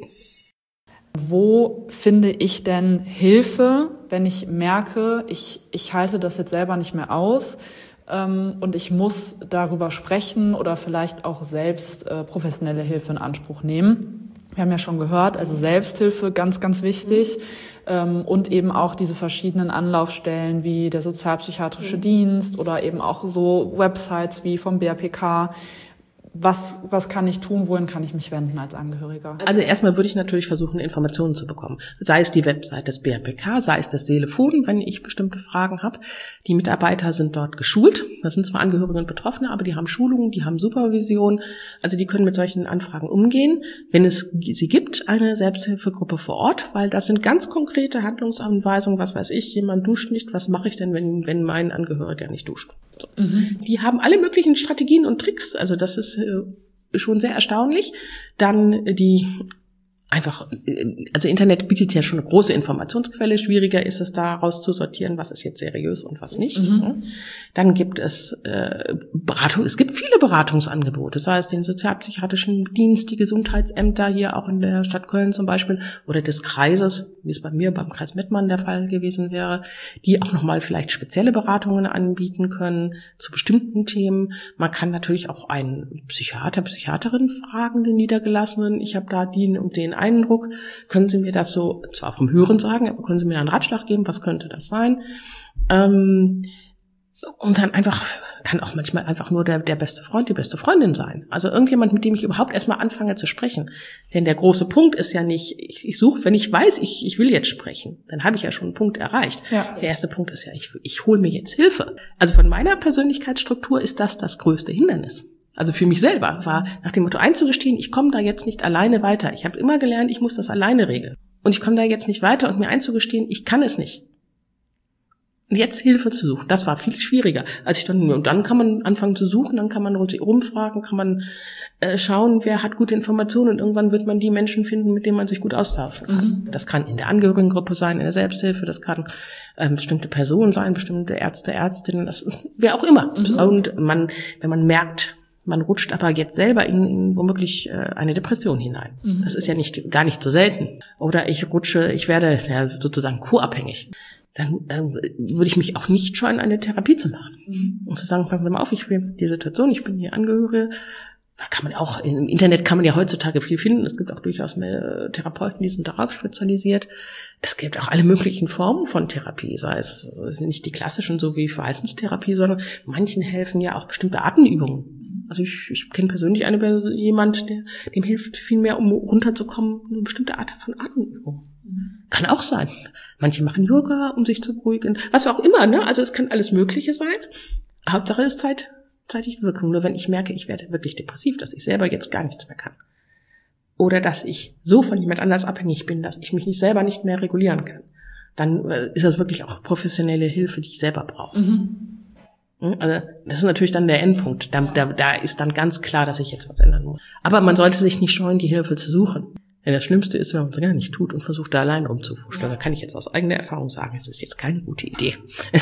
Wo finde ich denn Hilfe, wenn ich merke, ich halte das jetzt selber nicht mehr aus und ich muss darüber sprechen oder vielleicht auch selbst professionelle Hilfe in Anspruch nehmen? Wir haben ja schon gehört, also Selbsthilfe, ganz, ganz wichtig. Und eben auch diese verschiedenen Anlaufstellen wie der sozialpsychiatrische Dienst oder eben auch so Websites wie vom BAPK. Was kann ich tun, wohin kann ich mich wenden als Angehöriger? Also erstmal würde ich natürlich versuchen, Informationen zu bekommen. Sei es die Website des BAPK, sei es das Telefon, wenn ich bestimmte Fragen habe. Die Mitarbeiter sind dort geschult. Das sind zwar Angehörige und Betroffene, aber die haben Schulungen, die haben Supervision. Also die können mit solchen Anfragen umgehen. Wenn es sie gibt, eine Selbsthilfegruppe vor Ort, weil das sind ganz konkrete Handlungsanweisungen. Was weiß ich, jemand duscht nicht. Was mache ich denn, wenn mein Angehöriger nicht duscht? So. Die haben alle möglichen Strategien und Tricks. Also das ist schon sehr erstaunlich. Dann also Internet bietet ja schon eine große Informationsquelle. Schwieriger ist es da rauszusortieren, was ist jetzt seriös und was nicht. Dann gibt es Beratung. Es gibt viele Beratungsangebote, sei es den sozialpsychiatrischen Dienst, die Gesundheitsämter hier auch in der Stadt Köln zum Beispiel oder des Kreises, wie es bei mir beim Kreis Mettmann der Fall gewesen wäre, die auch nochmal vielleicht spezielle Beratungen anbieten können zu bestimmten Themen. Man kann natürlich auch einen Psychiater, Psychiaterin fragen, den Niedergelassenen. Ich habe da den und den Eindruck. Können Sie mir das so, zwar vom Hören sagen, aber können Sie mir da einen Ratschlag geben? Was könnte das sein? Und dann kann auch manchmal einfach nur der beste Freund, die beste Freundin sein. Also irgendjemand, mit dem ich überhaupt erstmal anfange zu sprechen. Denn der große Punkt ist ja nicht, ich suche, wenn ich weiß, ich will jetzt sprechen, dann habe ich ja schon einen Punkt erreicht. Ja. Der erste Punkt ist ja, ich hole mir jetzt Hilfe. Also von meiner Persönlichkeitsstruktur ist das größte Hindernis. Also für mich selber war nach dem Motto einzugestehen, ich komme da jetzt nicht alleine weiter. Ich habe immer gelernt, ich muss das alleine regeln. Und ich komme da jetzt nicht weiter und mir einzugestehen, ich kann es nicht. Und jetzt Hilfe zu suchen, das war viel schwieriger. Und dann kann man anfangen zu suchen, dann kann man rumfragen, kann man schauen, wer hat gute Informationen und irgendwann wird man die Menschen finden, mit denen man sich gut austauschen kann. Mhm. Das kann in der Angehörigengruppe sein, in der Selbsthilfe, das kann bestimmte Personen sein, bestimmte Ärzte, Ärztinnen, das wer auch immer. Mhm. Und wenn man merkt, man rutscht aber jetzt selber in womöglich eine Depression hinein. Mhm. Das ist ja gar nicht so selten. Oder ich werde sozusagen co-abhängig. Dann würde ich mich auch nicht scheuen, eine Therapie zu machen. Mhm. Und zu sagen, passen Sie mal auf, ich bin die Situation, ich bin hier Angehörige. Da kann man auch, im Internet kann man ja heutzutage viel finden. Es gibt auch durchaus mehr Therapeuten, die sind darauf spezialisiert. Es gibt auch alle möglichen Formen von Therapie, sei es nicht die klassischen, so wie Verhaltenstherapie, sondern manchen helfen ja auch bestimmte Atemübungen. Also ich kenne persönlich jemand, dem hilft viel mehr, um runterzukommen, eine bestimmte Art von Atemübung. Kann auch sein. Manche machen Yoga, um sich zu beruhigen. Was auch immer, ne? Also es kann alles Mögliche sein. Hauptsache ist zeitige Wirkung. Nur wenn ich merke, ich werde wirklich depressiv, dass ich selber jetzt gar nichts mehr kann. Oder dass ich so von jemand anders abhängig bin, dass ich mich selber nicht mehr regulieren kann. Dann ist das wirklich auch professionelle Hilfe, die ich selber brauche. Mhm. Also das ist natürlich dann der Endpunkt. Da ist dann ganz klar, dass ich jetzt was ändern muss. Aber man sollte sich nicht scheuen, die Hilfe zu suchen. Denn das Schlimmste ist, wenn man es gar nicht tut und versucht, da allein rumzufuschen. Ja. Da kann ich jetzt aus eigener Erfahrung sagen, es ist jetzt keine gute Idee.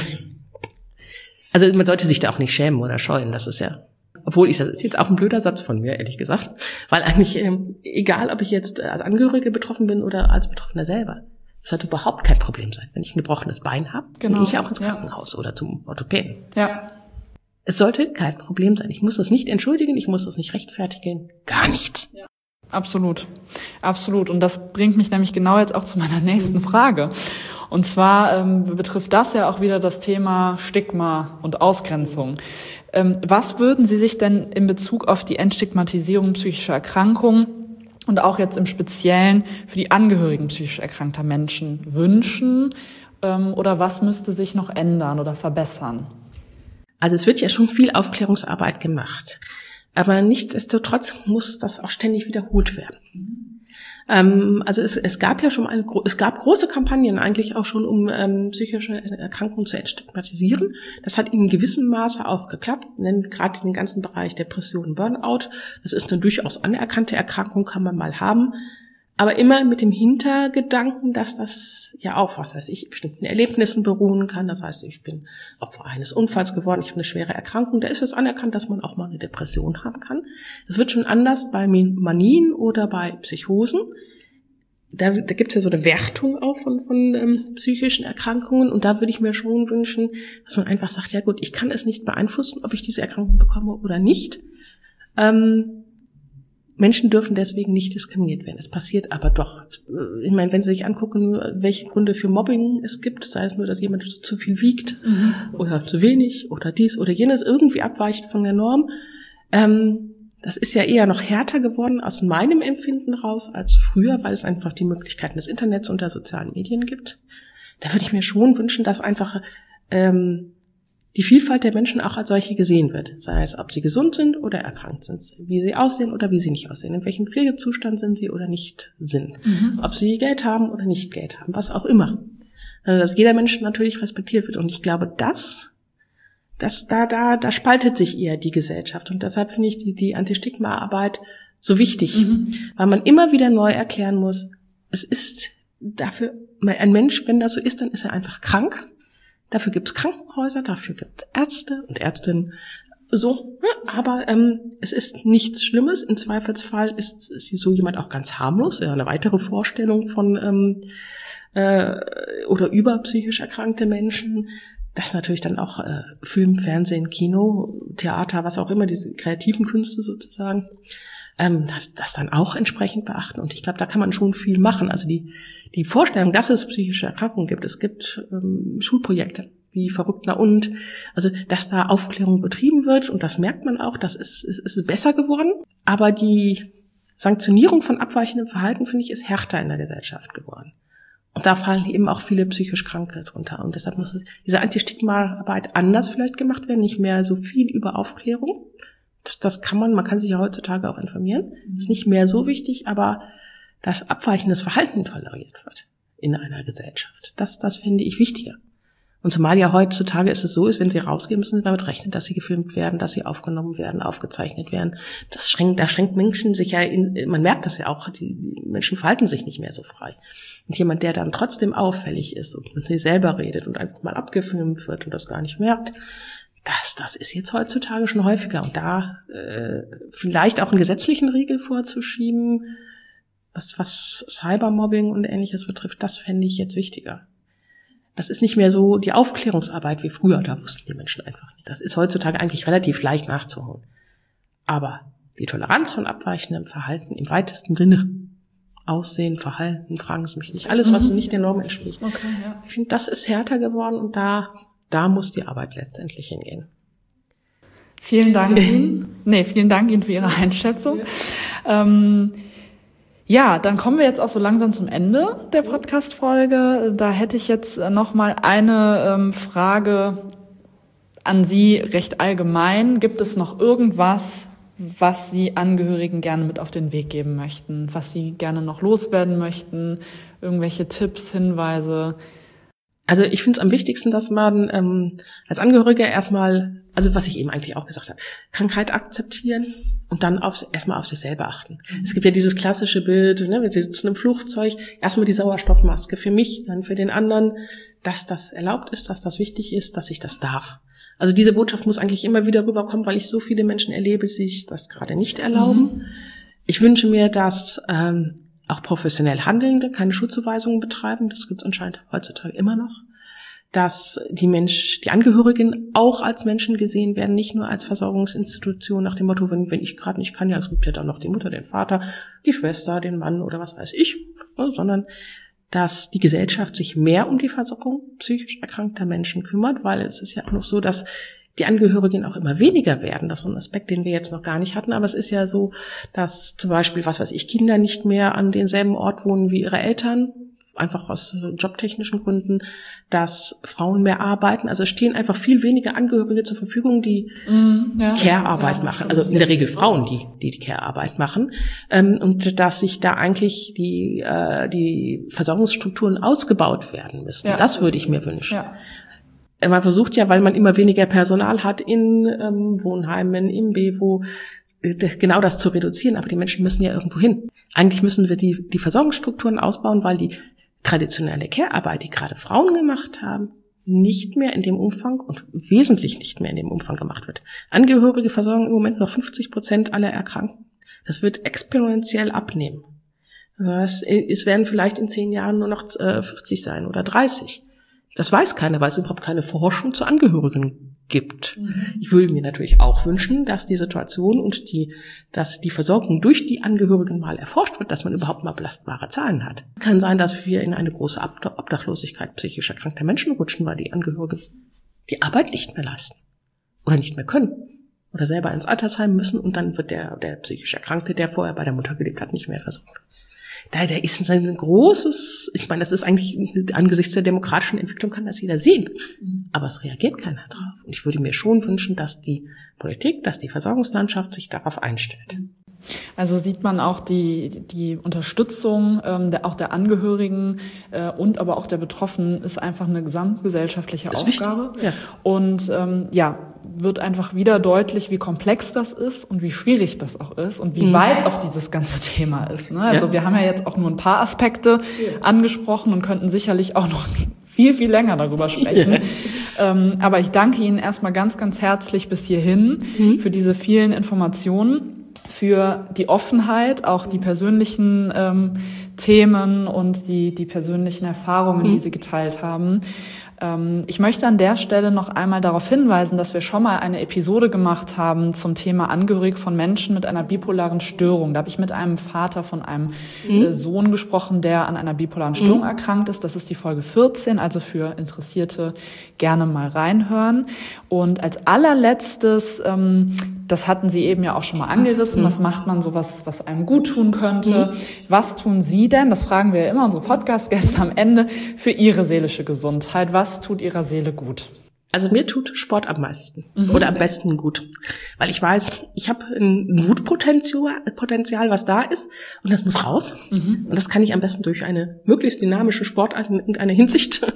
Also man sollte sich da auch nicht schämen oder scheuen. Das ist ja, das ist jetzt auch ein blöder Satz von mir, ehrlich gesagt. Weil eigentlich, egal ob ich jetzt als Angehörige betroffen bin oder als Betroffener selber, das sollte überhaupt kein Problem sein. Wenn ich ein gebrochenes Bein habe, dann gehe ich ja auch ins Krankenhaus oder zum Orthopäden. Ja. Es sollte kein Problem sein. Ich muss das nicht entschuldigen, ich muss das nicht rechtfertigen. Gar nichts. Ja. Absolut, absolut. Und das bringt mich nämlich genau jetzt auch zu meiner nächsten Frage. Und zwar betrifft das ja auch wieder das Thema Stigma und Ausgrenzung. Was würden Sie sich denn in Bezug auf die Entstigmatisierung psychischer Erkrankungen und auch jetzt im Speziellen für die Angehörigen psychisch erkrankter Menschen wünschen? Oder was müsste sich noch ändern oder verbessern? Also es wird ja schon viel Aufklärungsarbeit gemacht. Aber nichtsdestotrotz muss das auch ständig wiederholt werden. Also es gab ja schon es gab große Kampagnen eigentlich auch schon, um psychische Erkrankungen zu entstigmatisieren. Das hat in gewissem Maße auch geklappt, denn gerade in dem ganzen Bereich Depression, Burnout, das ist eine durchaus anerkannte Erkrankung, kann man mal haben. Aber immer mit dem Hintergedanken, dass das ja auch, bestimmten Erlebnissen beruhen kann. Das heißt, ich bin Opfer eines Unfalls geworden, ich habe eine schwere Erkrankung. Da ist es anerkannt, dass man auch mal eine Depression haben kann. Das wird schon anders bei Manien oder bei Psychosen. Da gibt es ja so eine Wertung auch von psychischen Erkrankungen. Und da würde ich mir schon wünschen, dass man einfach sagt, ja gut, ich kann es nicht beeinflussen, ob ich diese Erkrankung bekomme oder nicht. Menschen dürfen deswegen nicht diskriminiert werden. Es passiert aber doch. Ich meine, wenn Sie sich angucken, welche Gründe für Mobbing es gibt, sei es nur, dass jemand zu viel wiegt oder zu wenig oder dies oder jenes irgendwie abweicht von der Norm, das ist ja eher noch härter geworden aus meinem Empfinden raus als früher, weil es einfach die Möglichkeiten des Internets und der sozialen Medien gibt. Da würde ich mir schon wünschen, dass einfach die Vielfalt der Menschen auch als solche gesehen wird. Sei es, ob sie gesund sind oder erkrankt sind, wie sie aussehen oder wie sie nicht aussehen, in welchem Pflegezustand sind sie oder nicht sind, ob sie Geld haben oder nicht Geld haben, was auch immer. Also, dass jeder Mensch natürlich respektiert wird. Und ich glaube, da spaltet sich eher die Gesellschaft. Und deshalb finde ich die Anti-Stigma-Arbeit so wichtig, weil man immer wieder neu erklären muss, es ist dafür, ein Mensch, wenn das so ist, dann ist er einfach krank. Dafür gibt's Krankenhäuser, dafür gibt's Ärzte und Ärztinnen. So, aber es ist nichts Schlimmes. Im Zweifelsfall ist so jemand auch ganz harmlos. Ja, eine weitere Vorstellung von oder über psychisch erkrankte Menschen. Das natürlich dann auch Film, Fernsehen, Kino, Theater, was auch immer, diese kreativen Künste sozusagen, das dann auch entsprechend beachten. Und ich glaube, da kann man schon viel machen. Also die Vorstellung, dass es psychische Erkrankungen gibt, es gibt Schulprojekte. wie verrückt. Und also, dass da Aufklärung betrieben wird, und das merkt man auch, das ist besser geworden. Aber die Sanktionierung von abweichendem Verhalten, finde ich, ist härter in der Gesellschaft geworden. Und da fallen eben auch viele psychisch Kranke drunter. Und deshalb muss diese Anti-Stigma-Arbeit anders vielleicht gemacht werden, nicht mehr so viel über Aufklärung. Das kann man kann sich ja heutzutage auch informieren. Das ist nicht mehr so wichtig, aber dass abweichendes Verhalten toleriert wird in einer Gesellschaft. Das finde ich wichtiger. Und zumal ja heutzutage ist, wenn sie rausgehen, müssen sie damit rechnen, dass sie gefilmt werden, dass sie aufgenommen werden, aufgezeichnet werden. Da schränkt Menschen sich ja man merkt das ja auch, die Menschen verhalten sich nicht mehr so frei. Und jemand, der dann trotzdem auffällig ist und mit sich selber redet und einfach mal abgefilmt wird und das gar nicht merkt, das ist jetzt heutzutage schon häufiger. Und da vielleicht auch einen gesetzlichen Riegel vorzuschieben, was Cybermobbing und Ähnliches betrifft, das fände ich jetzt wichtiger. Das ist nicht mehr so die Aufklärungsarbeit wie früher, da wussten die Menschen einfach nicht. Das ist heutzutage eigentlich relativ leicht nachzuholen. Aber die Toleranz von abweichendem Verhalten im weitesten Sinne, Aussehen, Verhalten, fragen Sie mich nicht, alles, was nicht der Norm entspricht. Okay, ja. Ich finde, das ist härter geworden, und da muss die Arbeit letztendlich hingehen. Vielen Dank Ihnen für Ihre Einschätzung. Ja, dann kommen wir jetzt auch so langsam zum Ende der Podcast-Folge. Da hätte ich jetzt noch mal eine Frage an Sie recht allgemein. Gibt es noch irgendwas, was Sie Angehörigen gerne mit auf den Weg geben möchten, was Sie gerne noch loswerden möchten? Irgendwelche Tipps, Hinweise? Also ich finde es am wichtigsten, dass man als Angehöriger erstmal, also was ich eben eigentlich auch gesagt habe, Krankheit akzeptieren und dann erstmal auf sich selber achten. Es gibt ja dieses klassische Bild, ne, wir sitzen im Flugzeug, erstmal die Sauerstoffmaske für mich, dann für den anderen, dass das erlaubt ist, dass das wichtig ist, dass ich das darf. Also diese Botschaft muss eigentlich immer wieder rüberkommen, weil ich so viele Menschen erlebe, die sich das gerade nicht erlauben. Ich wünsche mir, dass auch professionell Handelnde keine Schuldzuweisungen betreiben. Das gibt es anscheinend heutzutage immer noch. Dass die Angehörigen auch als Menschen gesehen werden, nicht nur als Versorgungsinstitution nach dem Motto, wenn ich gerade nicht kann, ja, es gibt ja dann noch die Mutter, den Vater, die Schwester, den Mann oder was weiß ich, sondern dass die Gesellschaft sich mehr um die Versorgung psychisch erkrankter Menschen kümmert, weil es ist ja auch noch so, dass die Angehörigen auch immer weniger werden. Das ist ein Aspekt, den wir jetzt noch gar nicht hatten. Aber es ist ja so, dass zum Beispiel, Kinder nicht mehr an denselben Ort wohnen wie ihre Eltern, einfach aus jobtechnischen Gründen, dass Frauen mehr arbeiten. Also es stehen einfach viel weniger Angehörige zur Verfügung, die Care-Arbeit machen. Also in der Regel Frauen, die Care-Arbeit machen. Und dass sich da eigentlich die Versorgungsstrukturen ausgebaut werden müssen. Ja. Das würde ich mir wünschen. Ja. Man versucht ja, weil man immer weniger Personal hat in Wohnheimen, im Bewo, genau das zu reduzieren. Aber die Menschen müssen ja irgendwo hin. Eigentlich müssen wir die Versorgungsstrukturen ausbauen, weil die traditionelle Care-Arbeit, die gerade Frauen gemacht haben, nicht mehr in dem Umfang und wesentlich nicht mehr in dem Umfang gemacht wird. Angehörige versorgen im Moment noch 50% aller Erkrankten. Das wird exponentiell abnehmen. Es werden vielleicht in 10 Jahren nur noch 40 sein oder 30. Das weiß keiner, weil es überhaupt keine Forschung zu Angehörigen gibt. Ich würde mir natürlich auch wünschen, dass die Situation und dass die Versorgung durch die Angehörigen mal erforscht wird, dass man überhaupt mal belastbare Zahlen hat. Es kann sein, dass wir in eine große Obdachlosigkeit psychisch erkrankter Menschen rutschen, weil die Angehörigen die Arbeit nicht mehr leisten oder nicht mehr können oder selber ins Altersheim müssen, und dann wird der psychisch Erkrankte, der vorher bei der Mutter gelebt hat, nicht mehr versorgt. Da ist ein großes, ich meine, das ist eigentlich angesichts der demokratischen Entwicklung, kann das jeder sehen. Aber es reagiert keiner drauf. Und ich würde mir schon wünschen, dass die Politik, dass die Versorgungslandschaft sich darauf einstellt. Also sieht man auch die Unterstützung auch der Angehörigen und aber auch der Betroffenen ist einfach eine gesamtgesellschaftliche Aufgabe. Ja. Und wird einfach wieder deutlich, wie komplex das ist und wie schwierig das auch ist und wie weit auch dieses ganze Thema ist. Ne? Also wir haben ja jetzt auch nur ein paar Aspekte angesprochen und könnten sicherlich auch noch viel, viel länger darüber sprechen. Aber ich danke Ihnen erstmal ganz, ganz herzlich bis hierhin für diese vielen Informationen. für die Offenheit, auch die persönlichen Themen und die persönlichen Erfahrungen, die Sie geteilt haben. Ich möchte an der Stelle noch einmal darauf hinweisen, dass wir schon mal eine Episode gemacht haben zum Thema Angehörige von Menschen mit einer bipolaren Störung. Da habe ich mit einem Vater von einem Sohn gesprochen, der an einer bipolaren Störung erkrankt ist. Das ist die Folge 14, also für Interessierte gerne mal reinhören. Und als allerletztes, das hatten Sie eben ja auch schon mal angerissen, was macht man so was einem gut tun könnte? Was tun Sie denn, das fragen wir ja immer unsere Podcast-Gäste am Ende, für Ihre seelische Gesundheit? Was tut Ihrer Seele gut? Also mir tut Sport am meisten oder am besten gut, weil ich weiß, ich habe ein Wutpotenzial, was da ist, und das muss raus. Und das kann ich am besten durch eine möglichst dynamische Sportart in irgendeiner Hinsicht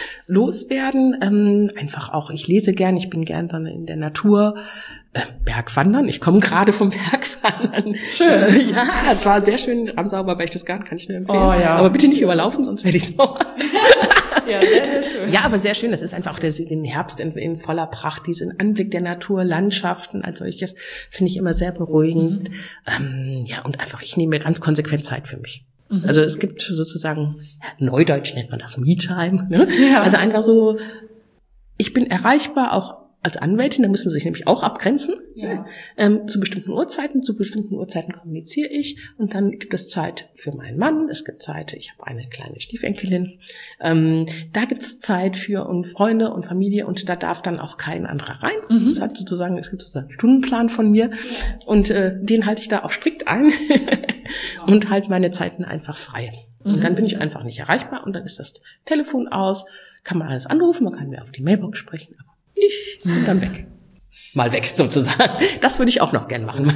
loswerden. Einfach auch, ich lese gern, ich bin gern dann in der Natur. Bergwandern, ich komme gerade vom Bergwandern. Schön. Ja, es war sehr schön, Ramsauer Berchtesgaden, kann ich nur empfehlen. Oh, ja. Aber bitte nicht überlaufen, sonst werde ich sauer. Ja, sehr schön. Ja, aber sehr schön. Das ist einfach auch den Herbst in voller Pracht, diesen Anblick der Natur, Landschaften als solches, finde ich immer sehr beruhigend. Ja, und einfach, ich nehme mir ganz konsequent Zeit für mich. Also es gibt sozusagen, neudeutsch nennt man das Me-Time, ne? Ja. Also einfach so, ich bin erreichbar auch als Anwältin, da müssen Sie sich nämlich auch abgrenzen. Ja. Zu bestimmten Uhrzeiten kommuniziere ich, und dann gibt es Zeit für meinen Mann, es gibt Zeit, ich habe eine kleine Stiefenkelin, da gibt es Zeit für und Freunde und Familie, und da darf dann auch kein anderer rein. Das hat sozusagen, es gibt sozusagen einen Stundenplan von mir, und den halte ich da auch strikt ein und halte meine Zeiten einfach frei. Und dann bin ich einfach nicht erreichbar, und dann ist das Telefon aus, kann man alles anrufen, man kann mir auf die Mailbox sprechen, aber und dann weg. Mal weg, sozusagen. Das würde ich auch noch gern machen.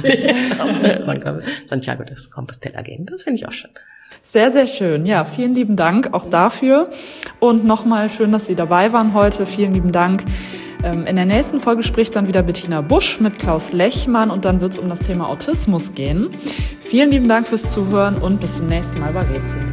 Santiago de Compostela gehen. Das finde ich auch schön. Sehr, sehr schön. Ja, vielen lieben Dank auch dafür. Und nochmal schön, dass Sie dabei waren heute. Vielen lieben Dank. In der nächsten Folge spricht dann wieder Bettina Busch mit Klaus Lechmann, und dann wird es um das Thema Autismus gehen. Vielen lieben Dank fürs Zuhören und bis zum nächsten Mal bei Rätsel.